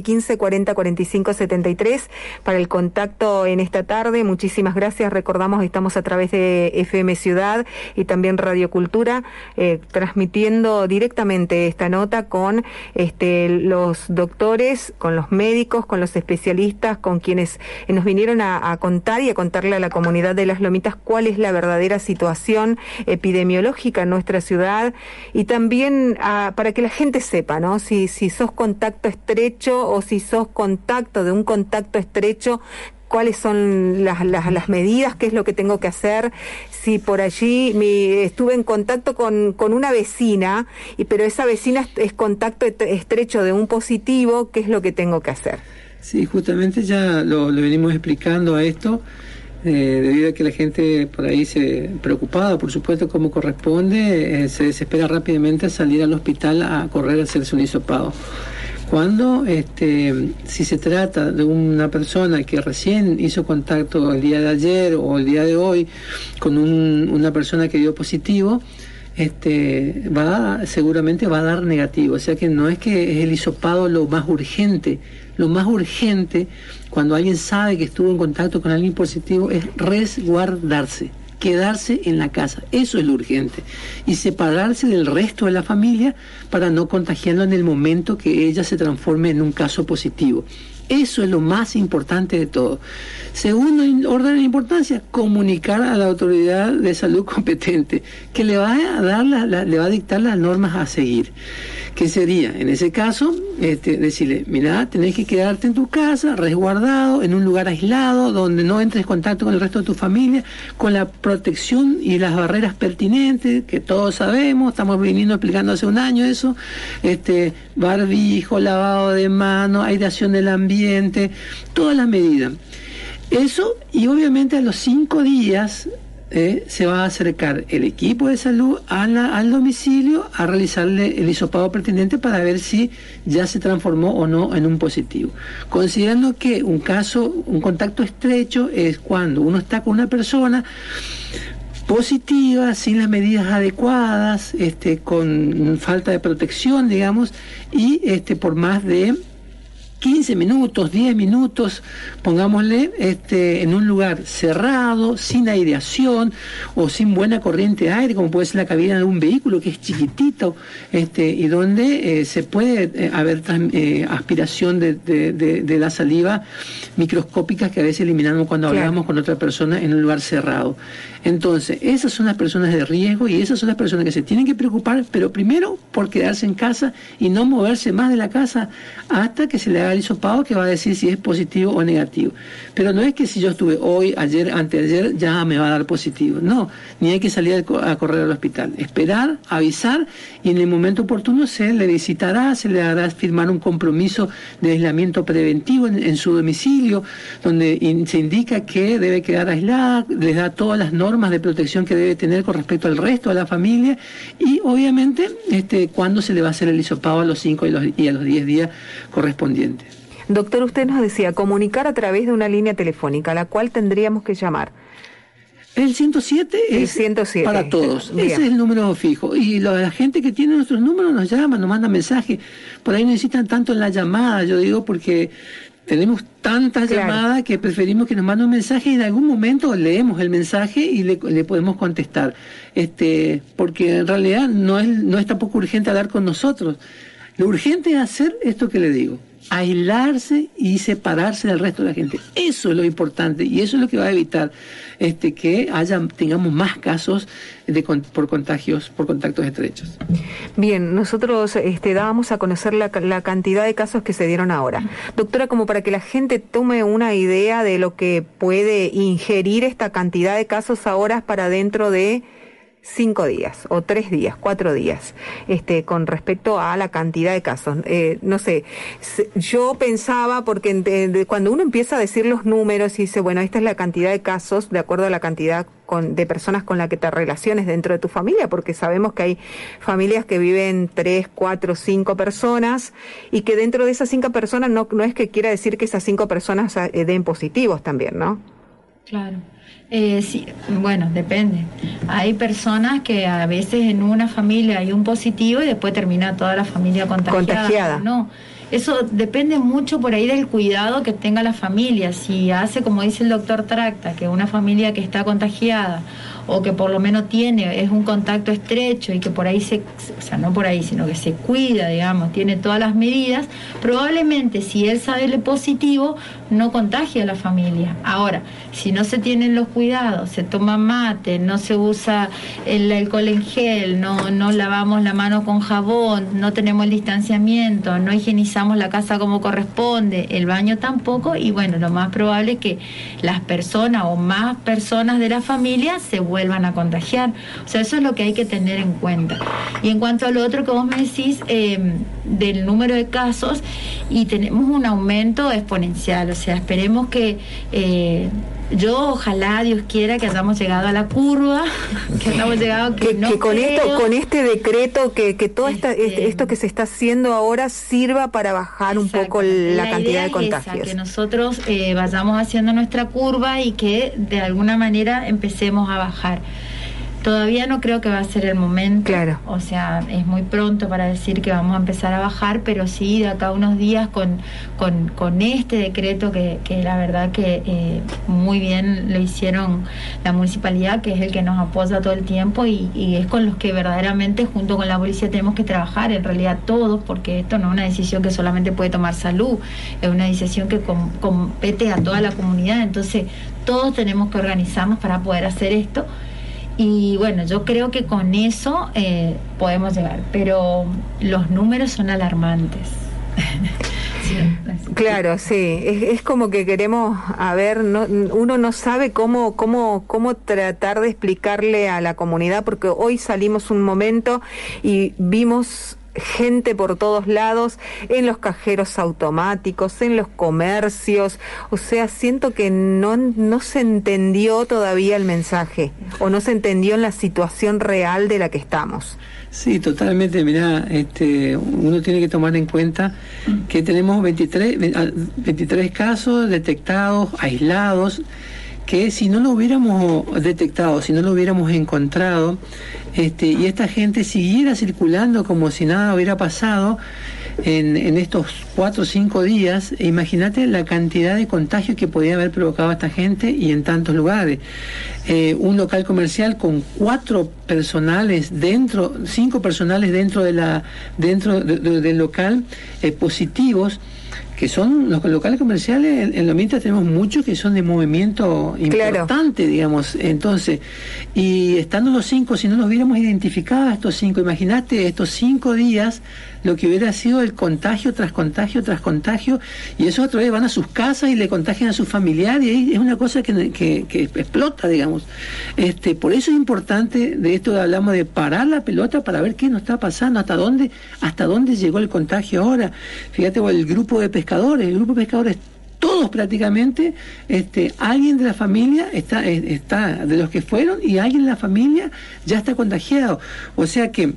3715-4045-73 para el contacto en esta tarde, muchísimas gracias. Recordamos, estamos a través de FM Ciudad y también Radio Cultura, transmitiendo directamente esta nota con los doctores, con los médicos, con los especialistas, con quienes nos vinieron a contar y a contarle a la comunidad de Las Lomitas cuál es la verdadera situación epidemiológica en nuestra ciudad, y también para que la gente sepa, ¿no? Si sos contacto estrecho o si sos contacto de un contacto estrecho, cuáles son las medidas, qué es lo que tengo que hacer. Si por allí estuve en contacto con una vecina, pero esa vecina es contacto estrecho de un positivo, ¿qué es lo que tengo que hacer? Sí, justamente ya lo venimos explicando a esto. Debido a que la gente por ahí se preocupada, por supuesto, como corresponde, se desespera rápidamente a salir al hospital a correr a hacerse un hisopado. Cuando si se trata de una persona que recién hizo contacto el día de ayer o el día de hoy con una persona que dio positivo, seguramente va a dar negativo. O sea que no es que es el hisopado lo más urgente. Lo más urgente, cuando alguien sabe que estuvo en contacto con alguien positivo, es resguardarse, quedarse en la casa. Eso es lo urgente. Y separarse del resto de la familia para no contagiarlo en el momento que ella se transforme en un caso positivo. Eso es lo más importante de todo. Segundo orden de importancia, comunicar a la autoridad de salud competente, que le va a dictar las normas a seguir. ¿Qué sería? En ese caso, decirle, mira, tenés que quedarte en tu casa, resguardado, en un lugar aislado, donde no entres en contacto con el resto de tu familia, con la protección y las barreras pertinentes, que todos sabemos, estamos viniendo explicando hace un año eso, barbijo, lavado de manos, aireación del ambiente, todas las medidas. Eso, y obviamente a los 5 días se va a acercar el equipo de salud al domicilio a realizarle el hisopado pertinente para ver si ya se transformó o no en un positivo. Considerando que un contacto estrecho es cuando uno está con una persona positiva, sin las medidas adecuadas, con falta de protección, digamos, y por más de 15 minutos, 10 minutos, pongámosle, en un lugar cerrado, sin aireación o sin buena corriente de aire, como puede ser la cabina de un vehículo que es chiquitito, y donde se puede haber aspiración de la saliva microscópica que a veces eliminamos cuando hablamos con otra persona en un lugar cerrado. Entonces, esas son las personas de riesgo y esas son las personas que se tienen que preocupar, pero primero por quedarse en casa y no moverse más de la casa hasta que se le haga haga el hisopado que va a decir si es positivo o negativo. Pero no es que si yo estuve hoy, ayer, anteayer, ya me va a dar positivo. No, ni hay que salir a correr al hospital. Esperar, avisar, y en el momento oportuno se le visitará, se le hará firmar un compromiso de aislamiento preventivo en su domicilio, donde se indica que debe quedar aislada, les da todas las normas de protección que debe tener con respecto al resto de la familia, y obviamente cuándo se le va a hacer el hisopado a los 5 y a los 10 días correspondientes. Doctor, usted nos decía comunicar a través de una línea telefónica, a la cual tendríamos que llamar. El 107 es 107. Para todos. Bien. Ese es el número fijo. Y la gente que tiene nuestros números nos llama, nos manda mensajes. Por ahí necesitan tanto en la llamada, yo digo, porque tenemos tantas llamadas que preferimos que nos manden un mensaje y en algún momento leemos el mensaje y le podemos contestar. Porque en realidad no es tampoco urgente hablar con nosotros. Lo urgente es hacer esto que le digo: aislarse y separarse del resto de la gente. Eso es lo importante y eso es lo que va a evitar que tengamos más casos por contagios, por contactos estrechos. Bien, nosotros dábamos a conocer la cantidad de casos que se dieron ahora. Doctora, como para que la gente tome una idea de lo que puede ingerir esta cantidad de casos ahora para dentro de 5 días, o 3 días, 4 días, con respecto a la cantidad de casos. No sé, yo pensaba, porque cuando uno empieza a decir los números y dice, bueno, esta es la cantidad de casos, de acuerdo a la cantidad de personas con las que te relaciones dentro de tu familia, porque sabemos que hay familias que viven 3, 4, 5 personas, y que dentro de esas 5 personas no es que quiera decir que esas 5 personas den positivos también, ¿no? Claro. Sí, bueno, depende. Hay personas que a veces en una familia hay un positivo y después termina toda la familia contagiada. No, eso depende mucho por ahí del cuidado que tenga la familia. Si hace, como dice el doctor Tracta, que una familia que está contagiada o que por lo menos es un contacto estrecho y que por ahí no por ahí, sino que se cuida, digamos, tiene todas las medidas, probablemente si él sale positivo, no contagia a la familia. Ahora, si no se tienen los cuidados, se toma mate, no se usa el alcohol en gel, no lavamos la mano con jabón, no tenemos el distanciamiento, no higienizamos la casa como corresponde, el baño tampoco, y bueno, lo más probable es que las personas o más personas de la familia se vuelvan a contagiar. O sea, eso es lo que hay que tener en cuenta. Y en cuanto a lo otro que vos me decís, del número de casos, y tenemos un aumento exponencial, o sea, esperemos que ojalá Dios quiera que hayamos llegado a la curva, que hayamos llegado que con este decreto que todo esto que se está haciendo ahora sirva para bajar un poco la cantidad de contagios. Que nosotros vayamos haciendo nuestra curva y que de alguna manera empecemos a bajar. Todavía no creo que va a ser el momento, claro. O sea, es muy pronto para decir que vamos a empezar a bajar, pero sí de acá a unos días con este decreto que la verdad que muy bien lo hicieron la municipalidad, que es el que nos apoya todo el tiempo y es con los que verdaderamente junto con la policía tenemos que trabajar, en realidad todos, porque esto no es una decisión que solamente puede tomar salud, es una decisión que compete a toda la comunidad, entonces todos tenemos que organizarnos para poder hacer esto. Y bueno, yo creo que con eso podemos llegar, pero los números son alarmantes. Claro, sí, es como que queremos, uno no sabe cómo tratar de explicarle a la comunidad, porque hoy salimos un momento y vimos gente por todos lados, en los cajeros automáticos, en los comercios, o sea, siento que no se entendió todavía el mensaje, o no se entendió en la situación real de la que estamos. Sí, totalmente, mirá, uno tiene que tomar en cuenta que tenemos 23 casos detectados, aislados, que si no lo hubiéramos detectado, si no lo hubiéramos encontrado, y esta gente siguiera circulando como si nada hubiera pasado en estos 4 o 5 días, imagínate la cantidad de contagios que podía haber provocado esta gente y en tantos lugares. Un local comercial con 4 personales dentro, 5 personales dentro del local positivos, que son los locales comerciales. En Lomitas tenemos muchos que son de movimiento importante, digamos. Entonces, y estando los 5, si no los hubiéramos identificado a estos 5, imagínate estos 5 días, lo que hubiera sido el contagio tras contagio tras contagio, y esos otra vez van a sus casas y le contagian a sus familiares, y ahí es una cosa que explota, digamos. Por eso es importante, de esto hablamos de parar la pelota para ver qué nos está pasando, hasta dónde llegó el contagio ahora. Fíjate, el grupo de pescadores, todos prácticamente, alguien de la familia está de los que fueron, y alguien de la familia ya está contagiado. O sea que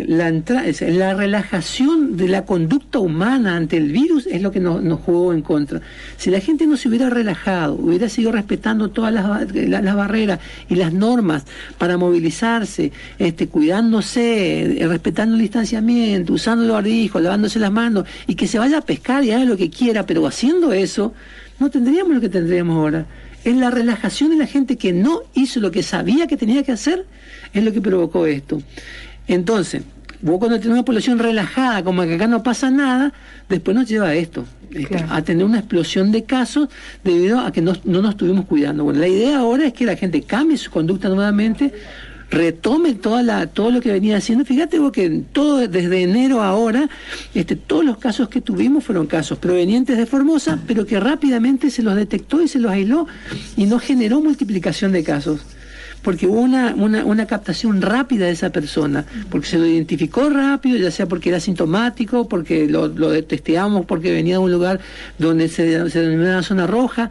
la relajación de la conducta humana ante el virus es lo que nos jugó en contra. Si la gente no se hubiera relajado, hubiera seguido respetando todas las barreras y las normas para movilizarse, cuidándose, respetando el distanciamiento, usando los barbijos, lavándose las manos, y que se vaya a pescar y haga lo que quiera, pero haciendo eso, no tendríamos lo que tendríamos ahora. Es la relajación de la gente que no hizo lo que sabía que tenía que hacer, es lo que provocó esto. Entonces, vos cuando tenés una población relajada, como que acá no pasa nada, después nos lleva a esto, claro, a tener una explosión de casos debido a que no nos estuvimos cuidando. Bueno, la idea ahora es que la gente cambie su conducta nuevamente, retome todo lo que venía haciendo. Fíjate vos que todo desde enero a ahora, todos los casos que tuvimos fueron casos provenientes de Formosa, pero que rápidamente se los detectó y se los aisló, y no generó multiplicación de casos, porque hubo una captación rápida de esa persona, porque se lo identificó rápido, ya sea porque era sintomático, porque lo testeamos, porque venía de un lugar donde se denominaba zona roja,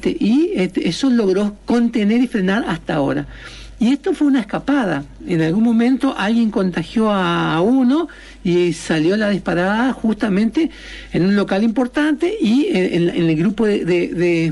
eso logró contener y frenar hasta ahora. Y esto fue una escapada. En algún momento alguien contagió a uno y salió la disparada justamente en un local importante y en el grupo de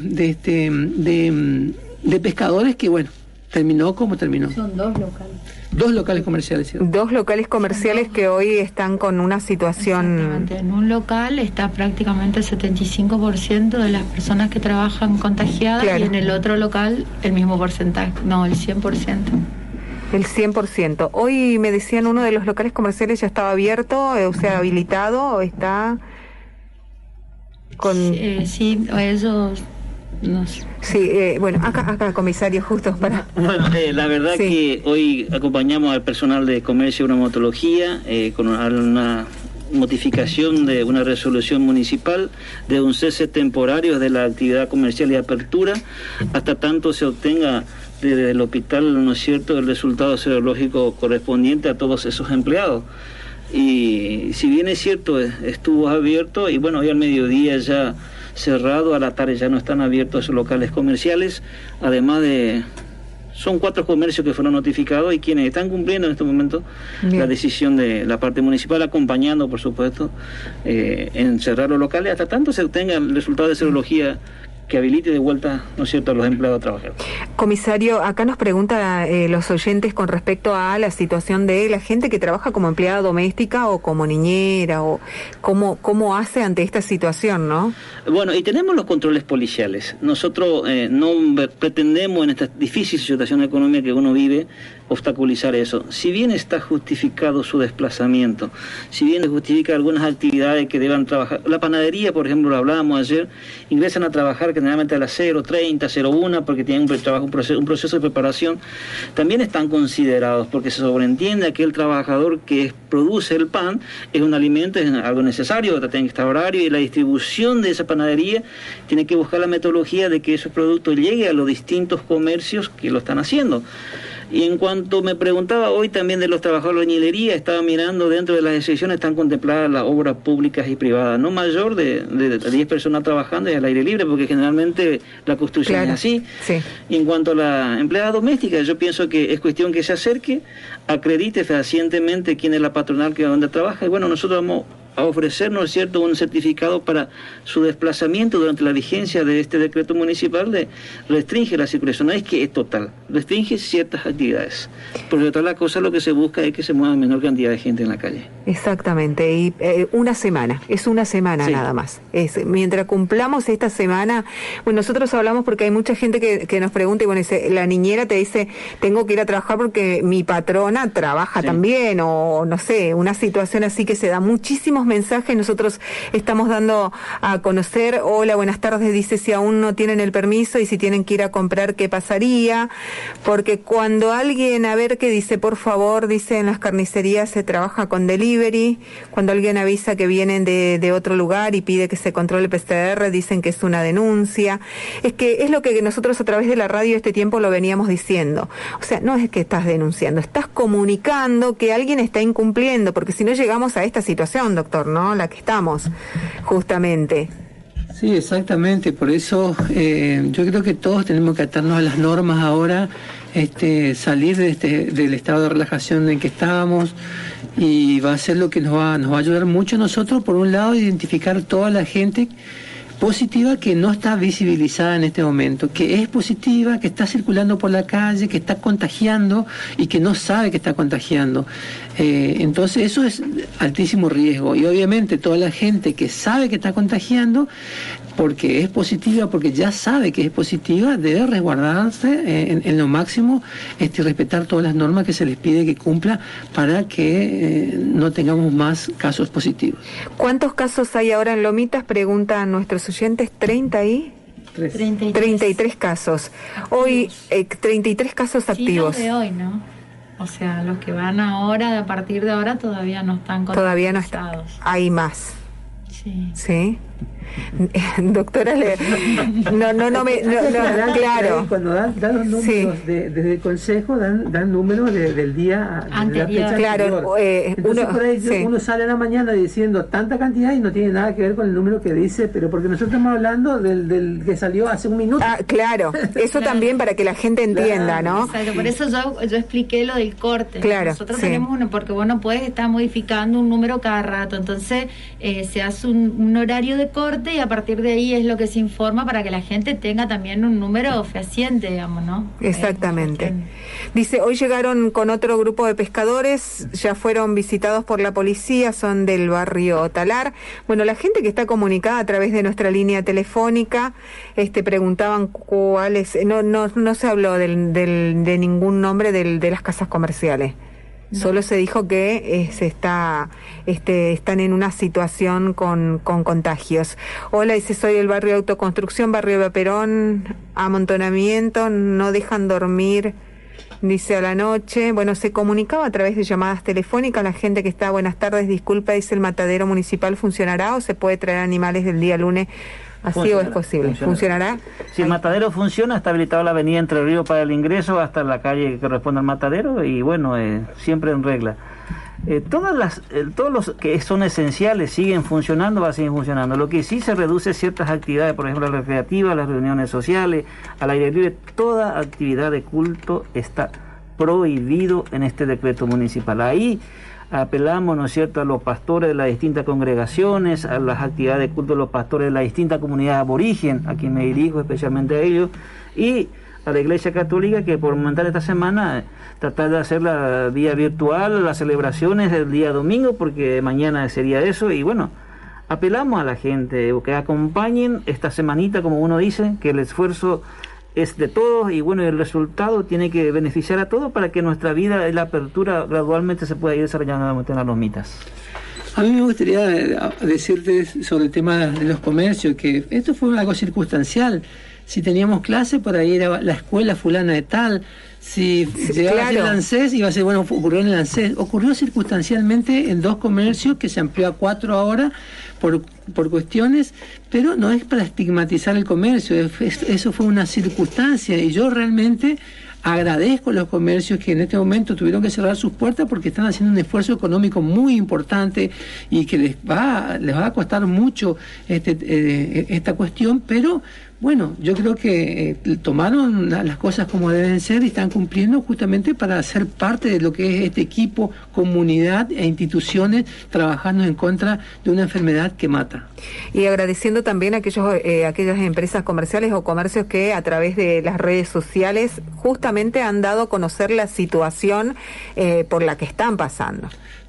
pescadores que, bueno, terminó como terminó. Son 2 locales. 2 locales comerciales. ¿Sí? 2 locales comerciales que hoy están con una situación... Exactamente. En un local está prácticamente el 75% de las personas que trabajan contagiadas, claro, y en el otro local el mismo porcentaje, no, el 100%. El 100%. Hoy me decían uno de los locales comerciales ya estaba abierto, o sea, habilitado, o está con... Sí, ellos... No sé. Sí, bueno, acá comisario, justo para... Bueno, la verdad, sí, que hoy acompañamos al personal de comercio y bromatología con una modificación de una resolución municipal de un cese temporario de la actividad comercial y apertura hasta tanto se obtenga desde el hospital, ¿no es cierto?, el resultado serológico correspondiente a todos esos empleados. Y si bien es cierto, estuvo abierto, y bueno, hoy al mediodía ya cerrado, a la tarde ya no están abiertos esos locales comerciales, además de... Son 4 comercios que fueron notificados y quienes están cumpliendo en este momento la decisión de la parte municipal, acompañando, por supuesto, en cerrar los locales hasta tanto se obtenga el resultado de serología que habilite de vuelta, ¿no es cierto?, a los empleados a trabajar. Comisario, acá nos pregunta los oyentes con respecto a la situación de la gente que trabaja como empleada doméstica o como niñera, o cómo hace ante esta situación, ¿no? Bueno, y tenemos los controles policiales. Nosotros no pretendemos en esta difícil situación económica que uno vive obstaculizar eso. Si bien está justificado su desplazamiento, si bien se justifica algunas actividades que deban trabajar, la panadería, por ejemplo, lo hablábamos ayer, ingresan a trabajar generalmente a las 0:30, 01, porque tienen un proceso de preparación, también están considerados, porque se sobreentiende que el trabajador que produce el pan es un alimento, es algo necesario, tiene que estar horario, y la distribución de esa panadería tiene que buscar la metodología de que esos productos lleguen a los distintos comercios que lo están haciendo. Y en cuanto me preguntaba hoy también de los trabajadores de albañilería, estaba mirando dentro de las excepciones están contempladas las obras públicas y privadas, no mayor de 10 personas trabajando y al aire libre, porque generalmente la construcción, claro, es así. Sí. Y en cuanto a la empleada doméstica, yo pienso que es cuestión que se acerque, acredite fehacientemente quién es la patronal que donde trabaja, y bueno, nosotros vamos a ofrecernos, ¿cierto?, un certificado para su desplazamiento durante la vigencia de este decreto municipal de restringe la circulación. No es que es total, restringe ciertas actividades. Porque toda la cosa lo que se busca es que se mueva menor cantidad de gente en la calle. Exactamente, y es una semana sí, nada más. Mientras cumplamos esta semana, bueno, nosotros hablamos porque hay mucha gente que nos pregunta, y bueno, la niñera te dice, tengo que ir a trabajar porque mi patrona trabaja, sí, también, o no sé, una situación así que se da muchísimos tenemos mensajes, nosotros estamos dando a conocer. Hola, buenas tardes, dice si aún no tienen el permiso y si tienen que ir a comprar, ¿qué pasaría? Porque cuando alguien, a ver qué dice, por favor, dice en las carnicerías se trabaja con delivery, cuando alguien avisa que vienen de otro lugar y pide que se controle PCR, dicen que es una denuncia. Es que es lo que nosotros a través de la radio este tiempo lo veníamos diciendo. O sea, no es que estás denunciando, estás comunicando que alguien está incumpliendo, porque si no llegamos a esta situación, doctor, ¿no? La que estamos, justamente. Sí, exactamente, por eso yo creo que todos tenemos que atarnos a las normas ahora, salir del estado de relajación en que estábamos, y va a ser lo que nos va a ayudar mucho a nosotros, por un lado, identificar toda la gente positiva que no está visibilizada en este momento, que es positiva, que está circulando por la calle, que está contagiando y que no sabe que está contagiando. Entonces eso es altísimo riesgo, y obviamente toda la gente que sabe que está contagiando porque es positiva, porque ya sabe que es positiva, debe resguardarse en lo máximo, respetar todas las normas que se les pide que cumpla para que no tengamos más casos positivos. ¿Cuántos casos hay ahora en Lomitas? Preguntan nuestros oyentes. 30 ahí. 33 casos. Hoy 33 casos activos. Sí, los de hoy, ¿no? O sea, los que van ahora, a partir de ahora, todavía no están contabilizados. Todavía no están. Hay más. Sí. ¿Sí? Doctora, claro. Cuando dan los números desde el consejo, dan números del día anterior. De la fecha anterior. Entonces por ahí uno sale a la mañana diciendo tanta cantidad y no tiene nada que ver con el número que dice, pero porque nosotros estamos hablando del que salió hace un minuto. Claro, eso también para que la gente entienda, ¿no? Exacto, por eso yo expliqué lo del corte. Claro. Nosotros tenemos uno, porque vos no puedes estar modificando un número cada rato, entonces se hace un horario de corte, y a partir de ahí es lo que se informa para que la gente tenga también un número fehaciente, digamos, ¿no? Exactamente. Dice, hoy llegaron con otro grupo de pescadores, ya fueron visitados por la policía, son del barrio Talar. Bueno, la gente que está comunicada a través de nuestra línea telefónica, preguntaban cuáles, no se habló de ningún nombre de las casas comerciales. No. Solo se dijo que están en una situación con contagios. Hola, dice, soy del barrio Autoconstrucción, barrio de Perón, amontonamiento, no dejan dormir, dice, a la noche. Bueno, se comunicaba a través de llamadas telefónicas la gente que está, buenas tardes, disculpa, dice, ¿el matadero municipal funcionará o se puede traer animales del día lunes? ¿Así o es posible? ¿Funcionará? Si el matadero funciona, está habilitado la avenida Entre Ríos para el ingreso hasta la calle que corresponde al matadero, y bueno, siempre en regla. Todos los que son esenciales siguen funcionando, va a seguir funcionando. Lo que sí se reduce ciertas actividades, por ejemplo, las recreativas, las reuniones sociales, al aire libre, toda actividad de culto está prohibido en este decreto municipal. Ahí apelamos, ¿no es cierto?, a los pastores de las distintas congregaciones, a las actividades de culto de los pastores de las distintas comunidades aborigen, a quien me dirijo especialmente a ellos, y a la Iglesia Católica, que por momentar esta semana tratar de hacer la vía virtual, las celebraciones del día domingo, porque mañana sería eso, y bueno, apelamos a la gente que acompañen esta semanita, como uno dice, que el esfuerzo es de todos, y bueno, el resultado tiene que beneficiar a todos para que nuestra vida y la apertura gradualmente se pueda ir desarrollando en las Lomitas. A mí me gustaría decirte sobre el tema de los comercios, que esto fue algo circunstancial. Si teníamos clase, por ahí era la escuela fulana de tal. Si llegaba a ser el ANSES, iba a ser, bueno, ocurrió en el ANSES. Ocurrió circunstancialmente en 2 comercios, que se amplió a 4 ahora, por cuestiones, pero no es para estigmatizar el comercio, eso fue una circunstancia, y yo realmente agradezco a los comercios que en este momento tuvieron que cerrar sus puertas porque están haciendo un esfuerzo económico muy importante y que les va a costar mucho esta cuestión, pero bueno, yo creo que tomaron las cosas como deben ser y están cumpliendo justamente para ser parte de lo que es este equipo, comunidad e instituciones trabajando en contra de una enfermedad que mata. Y agradeciendo también a aquellas empresas comerciales o comercios que a través de las redes sociales justamente han dado a conocer la situación por la que están pasando.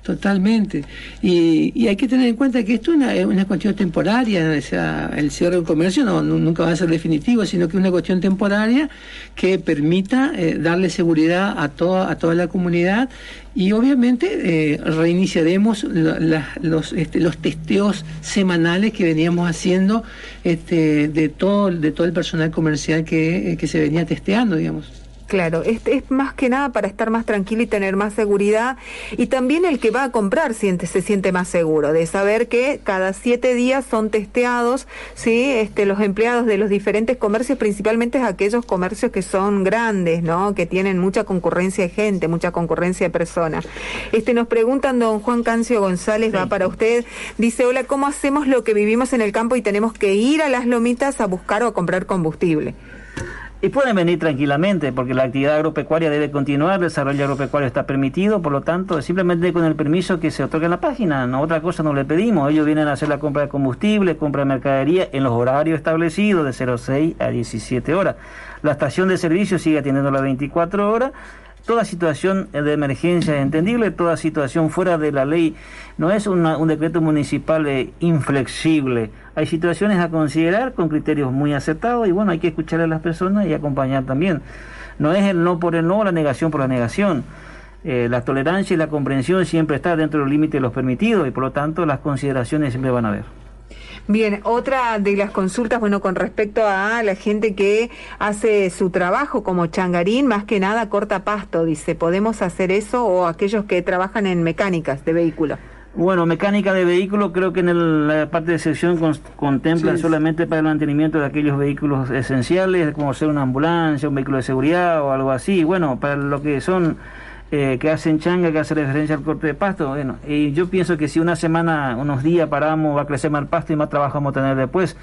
Totalmente. Y hay que tener en cuenta que esto es una cuestión temporaria, o sea, el cierre del comercio nunca va a ser definitivo, sino que es una cuestión temporaria que permita darle seguridad a toda la comunidad, y obviamente reiniciaremos los testeos semanales que veníamos haciendo de todo el personal comercial que se venía testeando, digamos. Claro, es más que nada para estar más tranquilo y tener más seguridad, y también el que va a comprar se siente más seguro de saber que cada 7 días son testeados, ¿sí? Los empleados de los diferentes comercios, principalmente aquellos comercios que son grandes, ¿no? Que tienen mucha concurrencia de gente, mucha concurrencia de personas. Nos preguntan, don Juan Cancio González, sí. Va para usted, dice: hola, ¿cómo hacemos lo que vivimos en el campo y tenemos que ir a las lomitas a buscar o a comprar combustible? Y pueden venir tranquilamente, porque la actividad agropecuaria debe continuar, el desarrollo agropecuario está permitido, por lo tanto, simplemente con el permiso que se otorga en la página, no, otra cosa no le pedimos. Ellos vienen a hacer la compra de combustible, compra de mercadería en los horarios establecidos de 06 a 17 horas. La estación de servicio sigue atendiendo las 24 horas. Toda situación de emergencia es entendible, toda situación fuera de la ley no es un decreto municipal inflexible. Hay situaciones a considerar con criterios muy acertados, y bueno, hay que escuchar a las personas y acompañar también. No es el no por el no, la negación por la negación. La tolerancia y la comprensión siempre está dentro del límite de los permitidos, y por lo tanto las consideraciones siempre van a haber. Bien, otra de las consultas, bueno, con respecto a la gente que hace su trabajo como changarín, más que nada corta pasto, dice, ¿podemos hacer eso? O aquellos que trabajan en mecánicas de vehículos. Bueno, mecánica de vehículo, creo que en la parte de sección contempla solamente para el mantenimiento de aquellos vehículos esenciales, como ser una ambulancia, un vehículo de seguridad o algo así. Bueno, para lo que son que hacen changa, que hace referencia al corte de pasto, bueno, y yo pienso que si una semana, unos días paramos, va a crecer más el pasto y más trabajo vamos a tener después.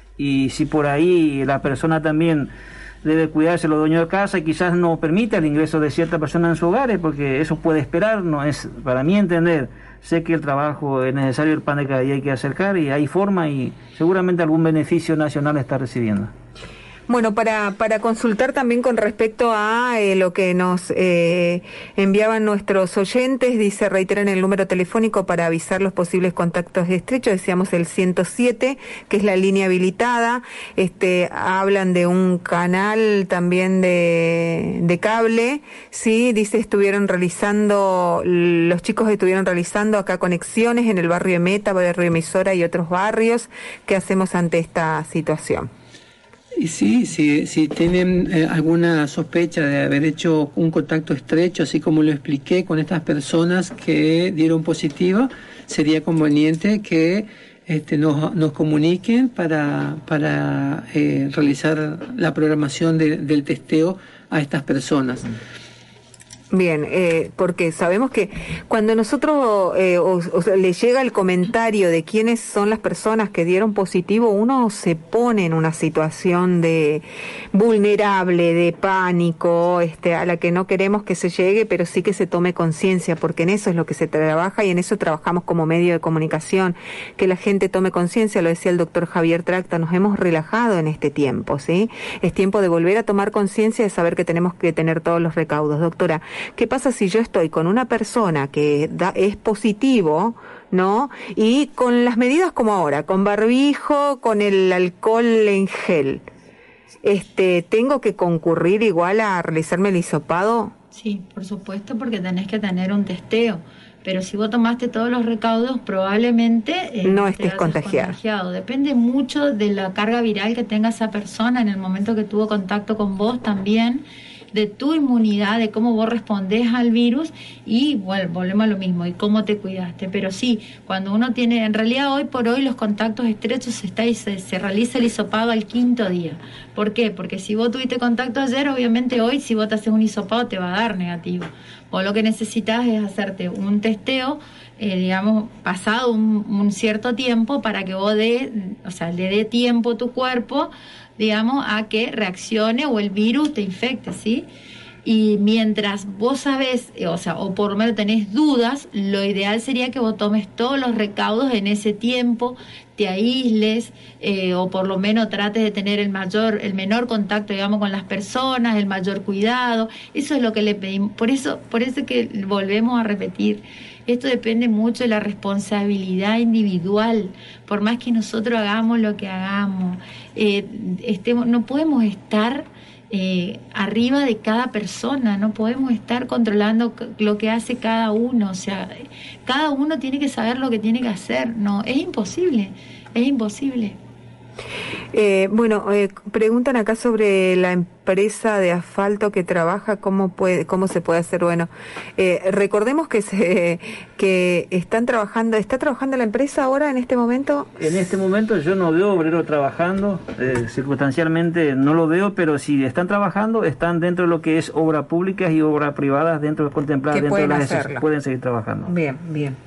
Y si por ahí la persona también debe cuidarse, los dueños de casa, y quizás no permita el ingreso de cierta persona en sus hogares, porque eso puede esperar, no es, para mí entender, sé que el trabajo es necesario, el pan de cada día hay que acercar, y hay forma, y seguramente algún beneficio nacional está recibiendo. Bueno, para consultar también con respecto a lo que nos enviaban nuestros oyentes, dice, reiteran el número telefónico para avisar los posibles contactos estrechos, decíamos el 107, que es la línea habilitada. Hablan de un canal también de cable, sí, dice, los chicos estuvieron realizando acá conexiones en el barrio Meta, barrio Emisora y otros barrios. ¿Qué hacemos ante esta situación? Y sí, si tienen alguna sospecha de haber hecho un contacto estrecho, así como lo expliqué, con estas personas que dieron positiva, sería conveniente que nos comuniquen para realizar la programación del testeo a estas personas. Bien, porque sabemos que cuando nosotros le llega el comentario de quiénes son las personas que dieron positivo, uno se pone en una situación de vulnerable, de pánico, a la que no queremos que se llegue, pero sí que se tome conciencia, porque en eso es lo que se trabaja y en eso trabajamos como medio de comunicación, que la gente tome conciencia. Lo decía el doctor Javier Tracta, nos hemos relajado en este tiempo, ¿sí? Es tiempo de volver a tomar conciencia, de saber que tenemos que tener todos los recaudos. Doctora, ¿qué pasa si yo estoy con una persona que es positivo, ¿no? Y con las medidas como ahora, con barbijo, con el alcohol en gel, ¿tengo que concurrir igual a realizarme el hisopado? Sí, por supuesto, porque tenés que tener un testeo. Pero si vos tomaste todos los recaudos, probablemente no estés contagiado. Depende mucho de la carga viral que tenga esa persona en el momento que tuvo contacto con vos también, de tu inmunidad, de cómo vos respondés al virus, y bueno, volvemos a lo mismo, y cómo te cuidaste. Pero sí, cuando uno tiene, en realidad hoy por hoy los contactos estrechos se realiza el hisopado al 5.º día. ¿Por qué? Porque si vos tuviste contacto ayer, obviamente hoy si vos te haces un hisopado te va a dar negativo. Vos lo que necesitas es hacerte un testeo, pasado un cierto tiempo, para que vos le dé tiempo a tu cuerpo, a que reaccione o el virus te infecte, ¿sí? Y mientras vos sabés, o por lo menos tenés dudas, lo ideal sería que vos tomes todos los recaudos en ese tiempo, te aísles, o por lo menos trates de tener el menor contacto, con las personas, el mayor cuidado. Eso es lo que le pedimos. Por eso que volvemos a repetir, Esto depende mucho de la responsabilidad individual. Por más que nosotros hagamos lo que hagamos, no podemos estar arriba de cada persona, no podemos estar controlando lo que hace cada uno. O sea, cada uno tiene que saber lo que tiene que hacer. No, es imposible, es imposible. Preguntan acá sobre la empresa de asfalto que trabaja, cómo se puede hacer. Bueno, recordemos que está trabajando la empresa ahora en este momento. En este momento yo no veo obrero trabajando, circunstancialmente no lo veo, pero si están trabajando, están dentro de lo que es obra pública y obras privadas dentro de contempladas dentro de las pueden seguir trabajando. Bien.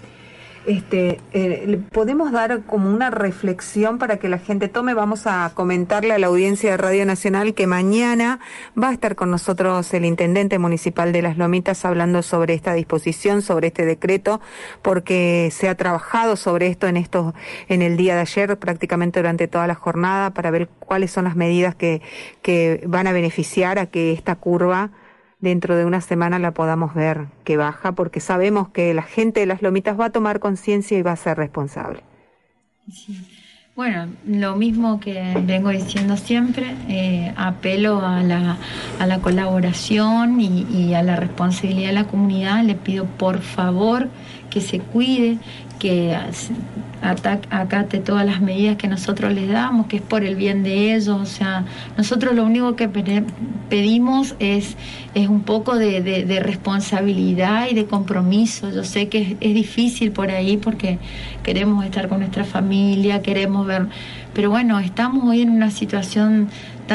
Podemos dar como una reflexión para que la gente tome. Vamos a comentarle a la audiencia de Radio Nacional que mañana va a estar con nosotros el intendente municipal de Las Lomitas hablando sobre esta disposición, sobre este decreto, porque se ha trabajado sobre esto en el día de ayer, prácticamente durante toda la jornada, para ver cuáles son las medidas que van a beneficiar a que esta curva dentro de una semana la podamos ver que baja, porque sabemos que la gente de Las Lomitas va a tomar conciencia y va a ser responsable. Sí. Bueno, lo mismo que vengo diciendo siempre, apelo a la colaboración y a la responsabilidad de la comunidad. Le pido por favor que se cuide, que acate todas las medidas que nosotros les damos, que es por el bien de ellos. O sea, nosotros lo único que pedimos es un poco de responsabilidad y de compromiso. Yo sé que es difícil por ahí porque queremos estar con nuestra familia, queremos ver, pero bueno, estamos hoy en una situación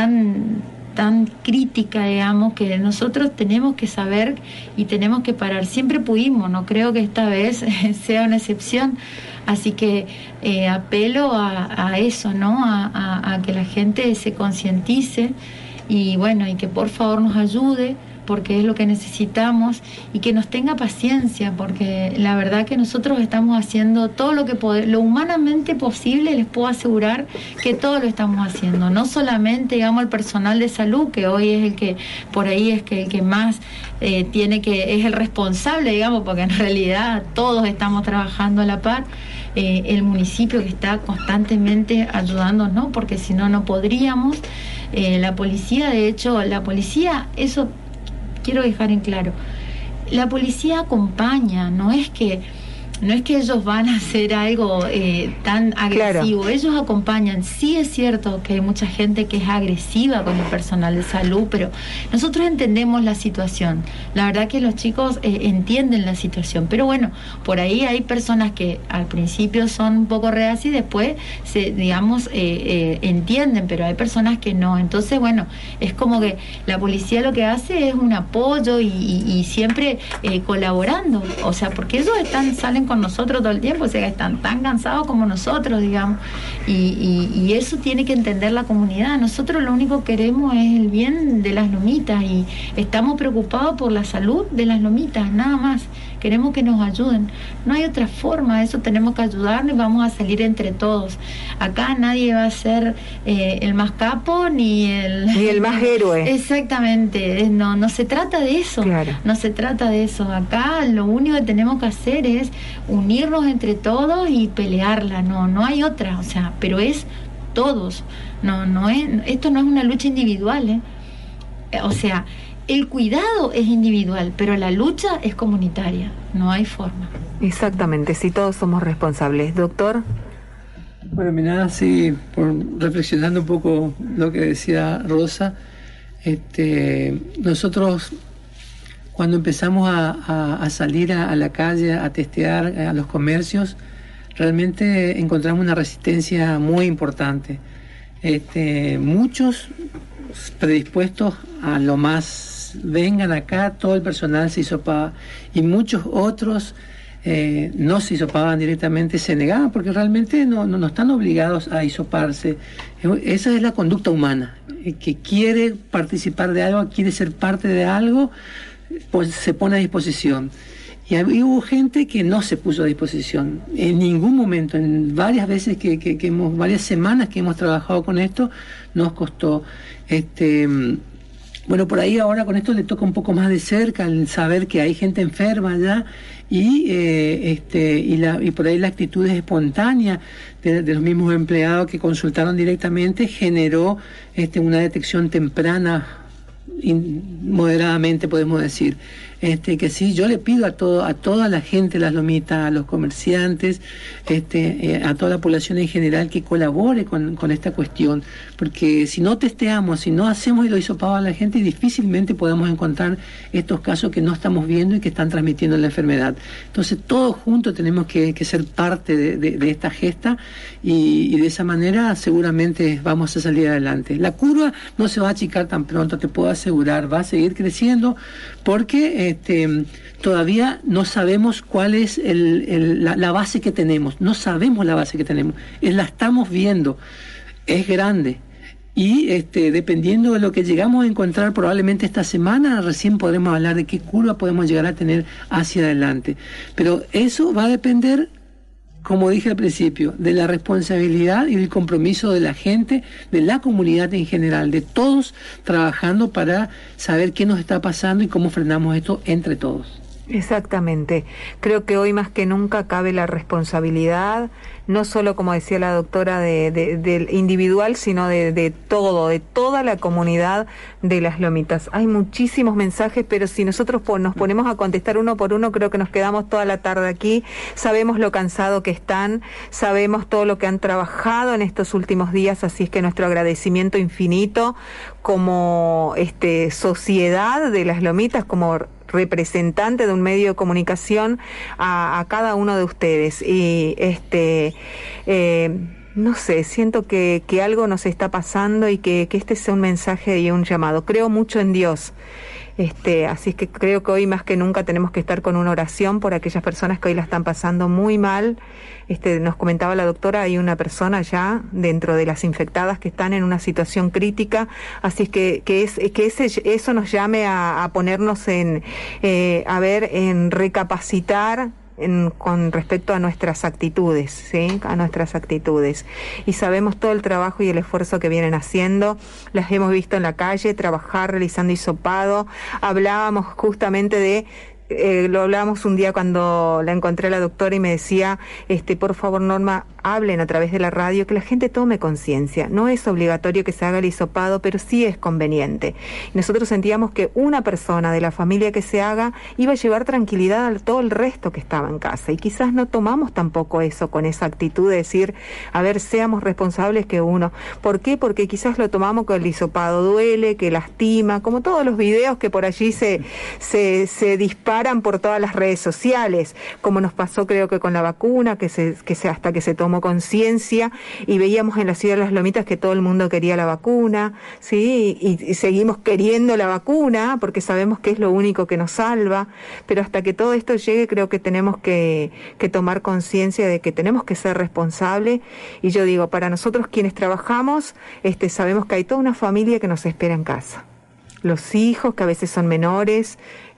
tan crítica, digamos, que nosotros tenemos que saber y tenemos que parar. Siempre pudimos, no creo que esta vez sea una excepción, así que apelo a eso, ¿no? A que la gente se concientice y bueno, y que por favor nos ayude, porque es lo que necesitamos, y que nos tenga paciencia, porque la verdad que nosotros estamos haciendo todo lo humanamente posible. Les puedo asegurar que todo lo estamos haciendo, no solamente, digamos, el personal de salud, que hoy es el que, por ahí es que el que más es el responsable, digamos, porque en realidad todos estamos trabajando a la par, el municipio que está constantemente ayudándonos, ¿no? Porque si no, no podríamos, la policía, de hecho, eso quiero dejar en claro, la policía acompaña, no es que ellos van a hacer algo tan agresivo. Claro. Ellos acompañan. Sí es cierto que hay mucha gente que es agresiva con el personal de salud, pero nosotros entendemos la situación. La verdad que los chicos entienden la situación, pero bueno, por ahí hay personas que al principio son un poco reacias y después entienden, pero hay personas que no. Entonces, bueno, es como que la policía lo que hace es un apoyo y siempre colaborando, o sea, porque ellos salen con nosotros todo el tiempo, o sea, están tan cansados como nosotros, digamos, y eso tiene que entender la comunidad. Nosotros lo único que queremos es el bien de Las Lomitas y estamos preocupados por la salud de Las Lomitas, nada más. Queremos que nos ayuden, no hay otra forma, eso tenemos que ayudarnos y vamos a salir entre todos. Acá nadie va a ser el más capo ni el más héroe. Exactamente, no se trata de eso. Claro. No se trata de eso. Acá lo único que tenemos que hacer es unirnos entre todos y pelearla, no hay otra, o sea, pero es todos. Esto no es una lucha individual, o sea, el cuidado es individual, pero la lucha es comunitaria, no hay forma. Exactamente, si todos somos responsables. Doctor. Bueno, mira, sí, reflexionando un poco lo que decía Rosa, nosotros cuando empezamos a salir a la calle, a testear a los comercios, realmente encontramos una resistencia muy importante. Muchos predispuestos a lo más, vengan acá, todo el personal se hisopaba, y muchos otros no se hisopaban directamente, se negaban, porque realmente no están obligados a hisoparse. Esa es la conducta humana, que quiere participar de algo, quiere ser parte de algo, pues se pone a disposición. Y hubo gente que no se puso a disposición en ningún momento. En varias veces varias semanas que hemos trabajado con esto, nos costó. Bueno, por ahí ahora con esto le toca un poco más de cerca el saber que hay gente enferma allá y por ahí la actitud espontánea de los mismos empleados que consultaron directamente generó una detección temprana, moderadamente podemos decir. Que sí, yo le pido a toda la gente de Las Lomitas, a los comerciantes, a toda la población en general que colabore con esta cuestión, porque si no testeamos, si no hacemos el hisopado a la gente, difícilmente podemos encontrar estos casos que no estamos viendo y que están transmitiendo la enfermedad. Entonces todos juntos tenemos que ser parte de esta gesta y de esa manera seguramente vamos a salir adelante. La curva no se va a achicar tan pronto, te puedo asegurar, va a seguir creciendo porque todavía no sabemos cuál es la base que tenemos, no sabemos la base que tenemos, la estamos viendo, es grande y dependiendo de lo que llegamos a encontrar probablemente esta semana recién podremos hablar de qué curva podemos llegar a tener hacia adelante, pero eso va a depender, como dije al principio, de la responsabilidad y del compromiso de la gente, de la comunidad en general, de todos trabajando para saber qué nos está pasando y cómo frenamos esto entre todos. Exactamente. Creo que hoy más que nunca cabe la responsabilidad, no solo, como decía la doctora, del individual, sino de toda la comunidad de Las Lomitas. Hay muchísimos mensajes, pero si nosotros nos ponemos a contestar uno por uno, creo que nos quedamos toda la tarde aquí. Sabemos lo cansado que están, sabemos todo lo que han trabajado en estos últimos días, así es que nuestro agradecimiento infinito como sociedad de Las Lomitas, como representante de un medio de comunicación a cada uno de ustedes. Y no sé, siento que algo nos está pasando y que este sea un mensaje y un llamado. Creo mucho en Dios. Así es que creo que hoy más que nunca tenemos que estar con una oración por aquellas personas que hoy la están pasando muy mal. Nos comentaba la doctora, hay una persona ya dentro de las infectadas que están en una situación crítica, así es que eso nos llame a ponernos en recapacitar con respecto a nuestras actitudes, ¿sí? A nuestras actitudes. Y sabemos todo el trabajo y el esfuerzo que vienen haciendo. Las hemos visto en la calle trabajar, realizando hisopado. Hablábamos justamente lo hablábamos un día cuando la encontré a la doctora y me decía, por favor, Norma, hablen a través de la radio, que la gente tome conciencia. No es obligatorio que se haga el hisopado, pero sí es conveniente. Y nosotros sentíamos que una persona de la familia que se haga iba a llevar tranquilidad a todo el resto que estaba en casa. Y quizás no tomamos tampoco eso con esa actitud de decir, a ver, seamos responsables que uno. ¿Por qué? Porque quizás lo tomamos con el hisopado duele, que lastima, como todos los videos que por allí se disparan por todas las redes sociales, como nos pasó creo que con la vacuna, que hasta que se tomó conciencia y veíamos en la ciudad de Las Lomitas que todo el mundo quería la vacuna, ¿sí? Y seguimos queriendo la vacuna porque sabemos que es lo único que nos salva, pero hasta que todo esto llegue creo que tenemos que tomar conciencia de que tenemos que ser responsables. Y yo digo, para nosotros quienes trabajamos, sabemos que hay toda una familia que nos espera en casa. Los hijos, que a veces son menores,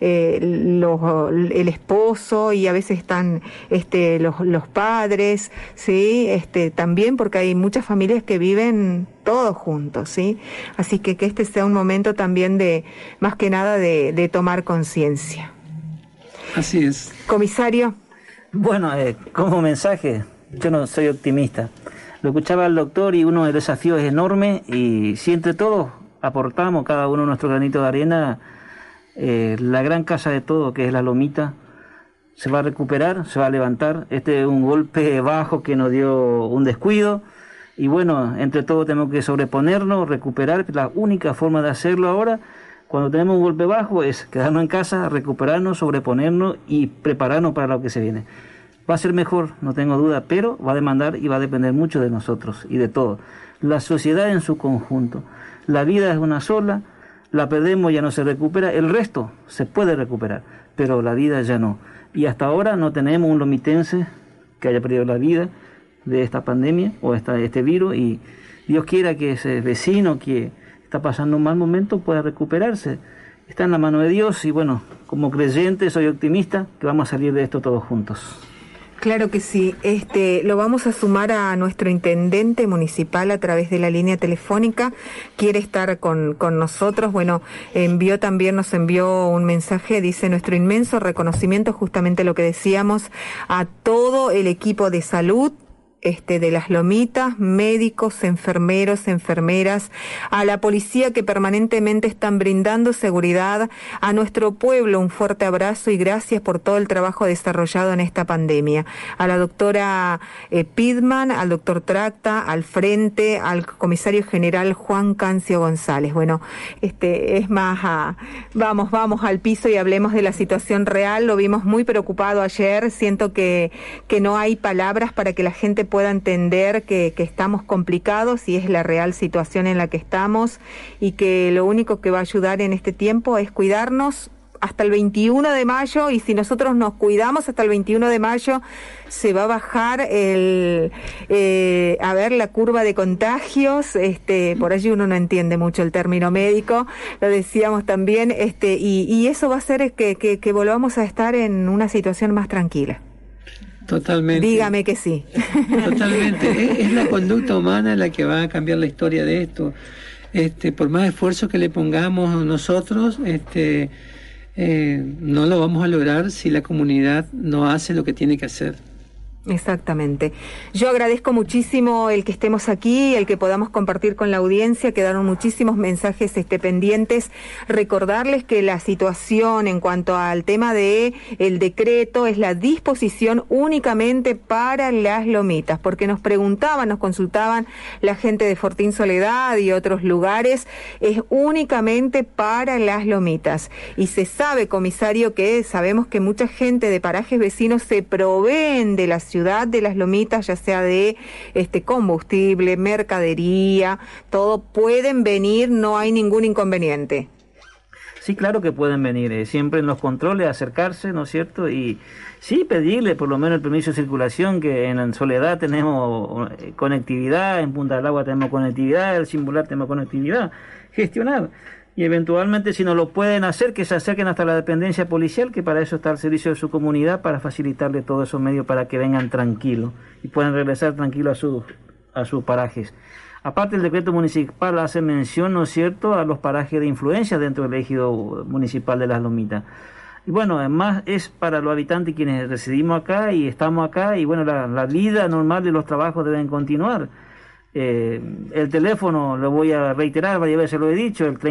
el esposo, y a veces están los padres, ¿sí? También porque hay muchas familias que viven todos juntos, ¿sí? Así que este sea un momento también más que nada de tomar conciencia. Así es. Comisario. Bueno, como mensaje, yo no soy optimista. Lo escuchaba el doctor y uno de los desafíos es enorme, y si entre todos aportamos cada uno nuestro granito de arena, la gran casa de todo, que es La Lomita, se va a recuperar, se va a levantar. Este es un golpe bajo que nos dio un descuido, y bueno, entre todos tenemos que sobreponernos, recuperar. La única forma de hacerlo ahora, cuando tenemos un golpe bajo, es quedarnos en casa, recuperarnos, sobreponernos y prepararnos para lo que se viene. Va a ser mejor, no tengo duda, pero va a demandar y va a depender mucho de nosotros y de todos. La sociedad en su conjunto. La vida es una sola, la perdemos, ya no se recupera, el resto se puede recuperar, pero la vida ya no. Y hasta ahora no tenemos un lomitense que haya perdido la vida de esta pandemia o este virus, y Dios quiera que ese vecino que está pasando un mal momento pueda recuperarse. Está en la mano de Dios, y bueno, como creyente soy optimista que vamos a salir de esto todos juntos. Claro que sí. Lo vamos a sumar a nuestro intendente municipal a través de la línea telefónica. Quiere estar con nosotros. Bueno, nos envió un mensaje, dice: nuestro inmenso reconocimiento, justamente lo que decíamos, a todo el equipo de salud de Las Lomitas, médicos, enfermeros, enfermeras, a la policía que permanentemente están brindando seguridad, a nuestro pueblo un fuerte abrazo y gracias por todo el trabajo desarrollado en esta pandemia. A la doctora Pidman, al doctor Tracta, al frente, al comisario general Juan Cancio González. Bueno, es más, vamos al piso y hablemos de la situación real. Lo vimos muy preocupado ayer. Siento que no hay palabras para que la gente pueda entender que estamos complicados y es la real situación en la que estamos, y que lo único que va a ayudar en este tiempo es cuidarnos hasta el 21 de mayo, y si nosotros nos cuidamos hasta el 21 de mayo se va a bajar la curva de contagios. Por allí uno no entiende mucho el término médico, lo decíamos también, y eso va a hacer que volvamos a estar en una situación más tranquila. Totalmente. Dígame que sí. Totalmente. Es la conducta humana la que va a cambiar la historia de esto. Por más esfuerzo que le pongamos nosotros, no lo vamos a lograr si la comunidad no hace lo que tiene que hacer. Exactamente. Yo agradezco muchísimo el que estemos aquí, el que podamos compartir con la audiencia. Quedaron muchísimos mensajes pendientes. Recordarles que la situación en cuanto al tema de el decreto es la disposición únicamente para Las Lomitas, porque nos preguntaban, nos consultaban la gente de Fortín Soledad y otros lugares, es únicamente para Las Lomitas. Y se sabe, comisario, que sabemos que mucha gente de parajes vecinos se proveen de la ciudad de Las Lomitas, ya sea de combustible, mercadería, todo. Pueden venir, no hay ningún inconveniente. Sí, claro que pueden venir, siempre en los controles acercarse, ¿no es cierto? Y sí, pedirle por lo menos el permiso de circulación, que en Soledad tenemos conectividad, en Punta del Agua tenemos conectividad, el Singular tenemos conectividad, gestionar. Y eventualmente, si no lo pueden hacer, que se acerquen hasta la dependencia policial, que para eso está al servicio de su comunidad, para facilitarle todos esos medios para que vengan tranquilos y puedan regresar tranquilos a sus parajes. Aparte, el decreto municipal hace mención, ¿no es cierto?, a los parajes de influencia dentro del ejido municipal de Las Lomitas. Y bueno, además es para los habitantes quienes residimos acá y estamos acá, y bueno, la vida normal de los trabajos deben continuar. El teléfono, lo voy a reiterar, varias veces lo he dicho, el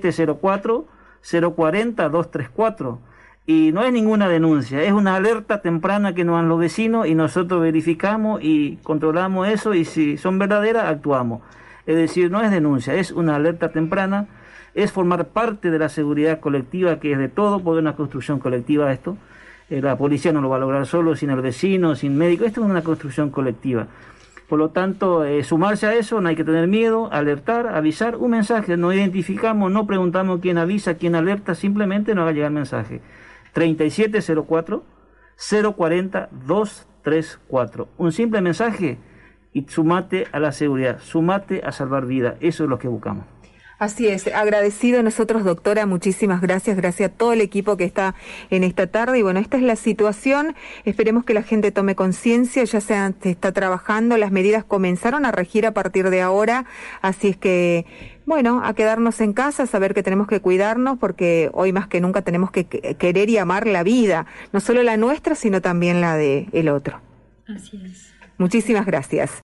3704-040-234. Y no es ninguna denuncia, es una alerta temprana que nos dan los vecinos y nosotros verificamos y controlamos eso, y si son verdaderas, actuamos. Es decir, no es denuncia, es una alerta temprana, es formar parte de la seguridad colectiva, que es de todo, porque es una construcción colectiva esto. La policía no lo va a lograr solo, sin el vecino, sin médico, esto es una construcción colectiva. Por lo tanto, sumarse a eso, no hay que tener miedo, alertar, avisar, un mensaje, no identificamos, no preguntamos quién avisa, quién alerta, simplemente nos haga llegar el mensaje. 3704-040-234. Un simple mensaje y sumate a la seguridad, sumate a salvar vidas, eso es lo que buscamos. Así es, agradecido nosotros, doctora, muchísimas gracias a todo el equipo que está en esta tarde. Y bueno, esta es la situación, esperemos que la gente tome conciencia, ya se está trabajando, las medidas comenzaron a regir a partir de ahora, así es que, bueno, a quedarnos en casa, saber que tenemos que cuidarnos, porque hoy más que nunca tenemos que querer y amar la vida, no solo la nuestra, sino también la de el otro. Así es. Muchísimas gracias.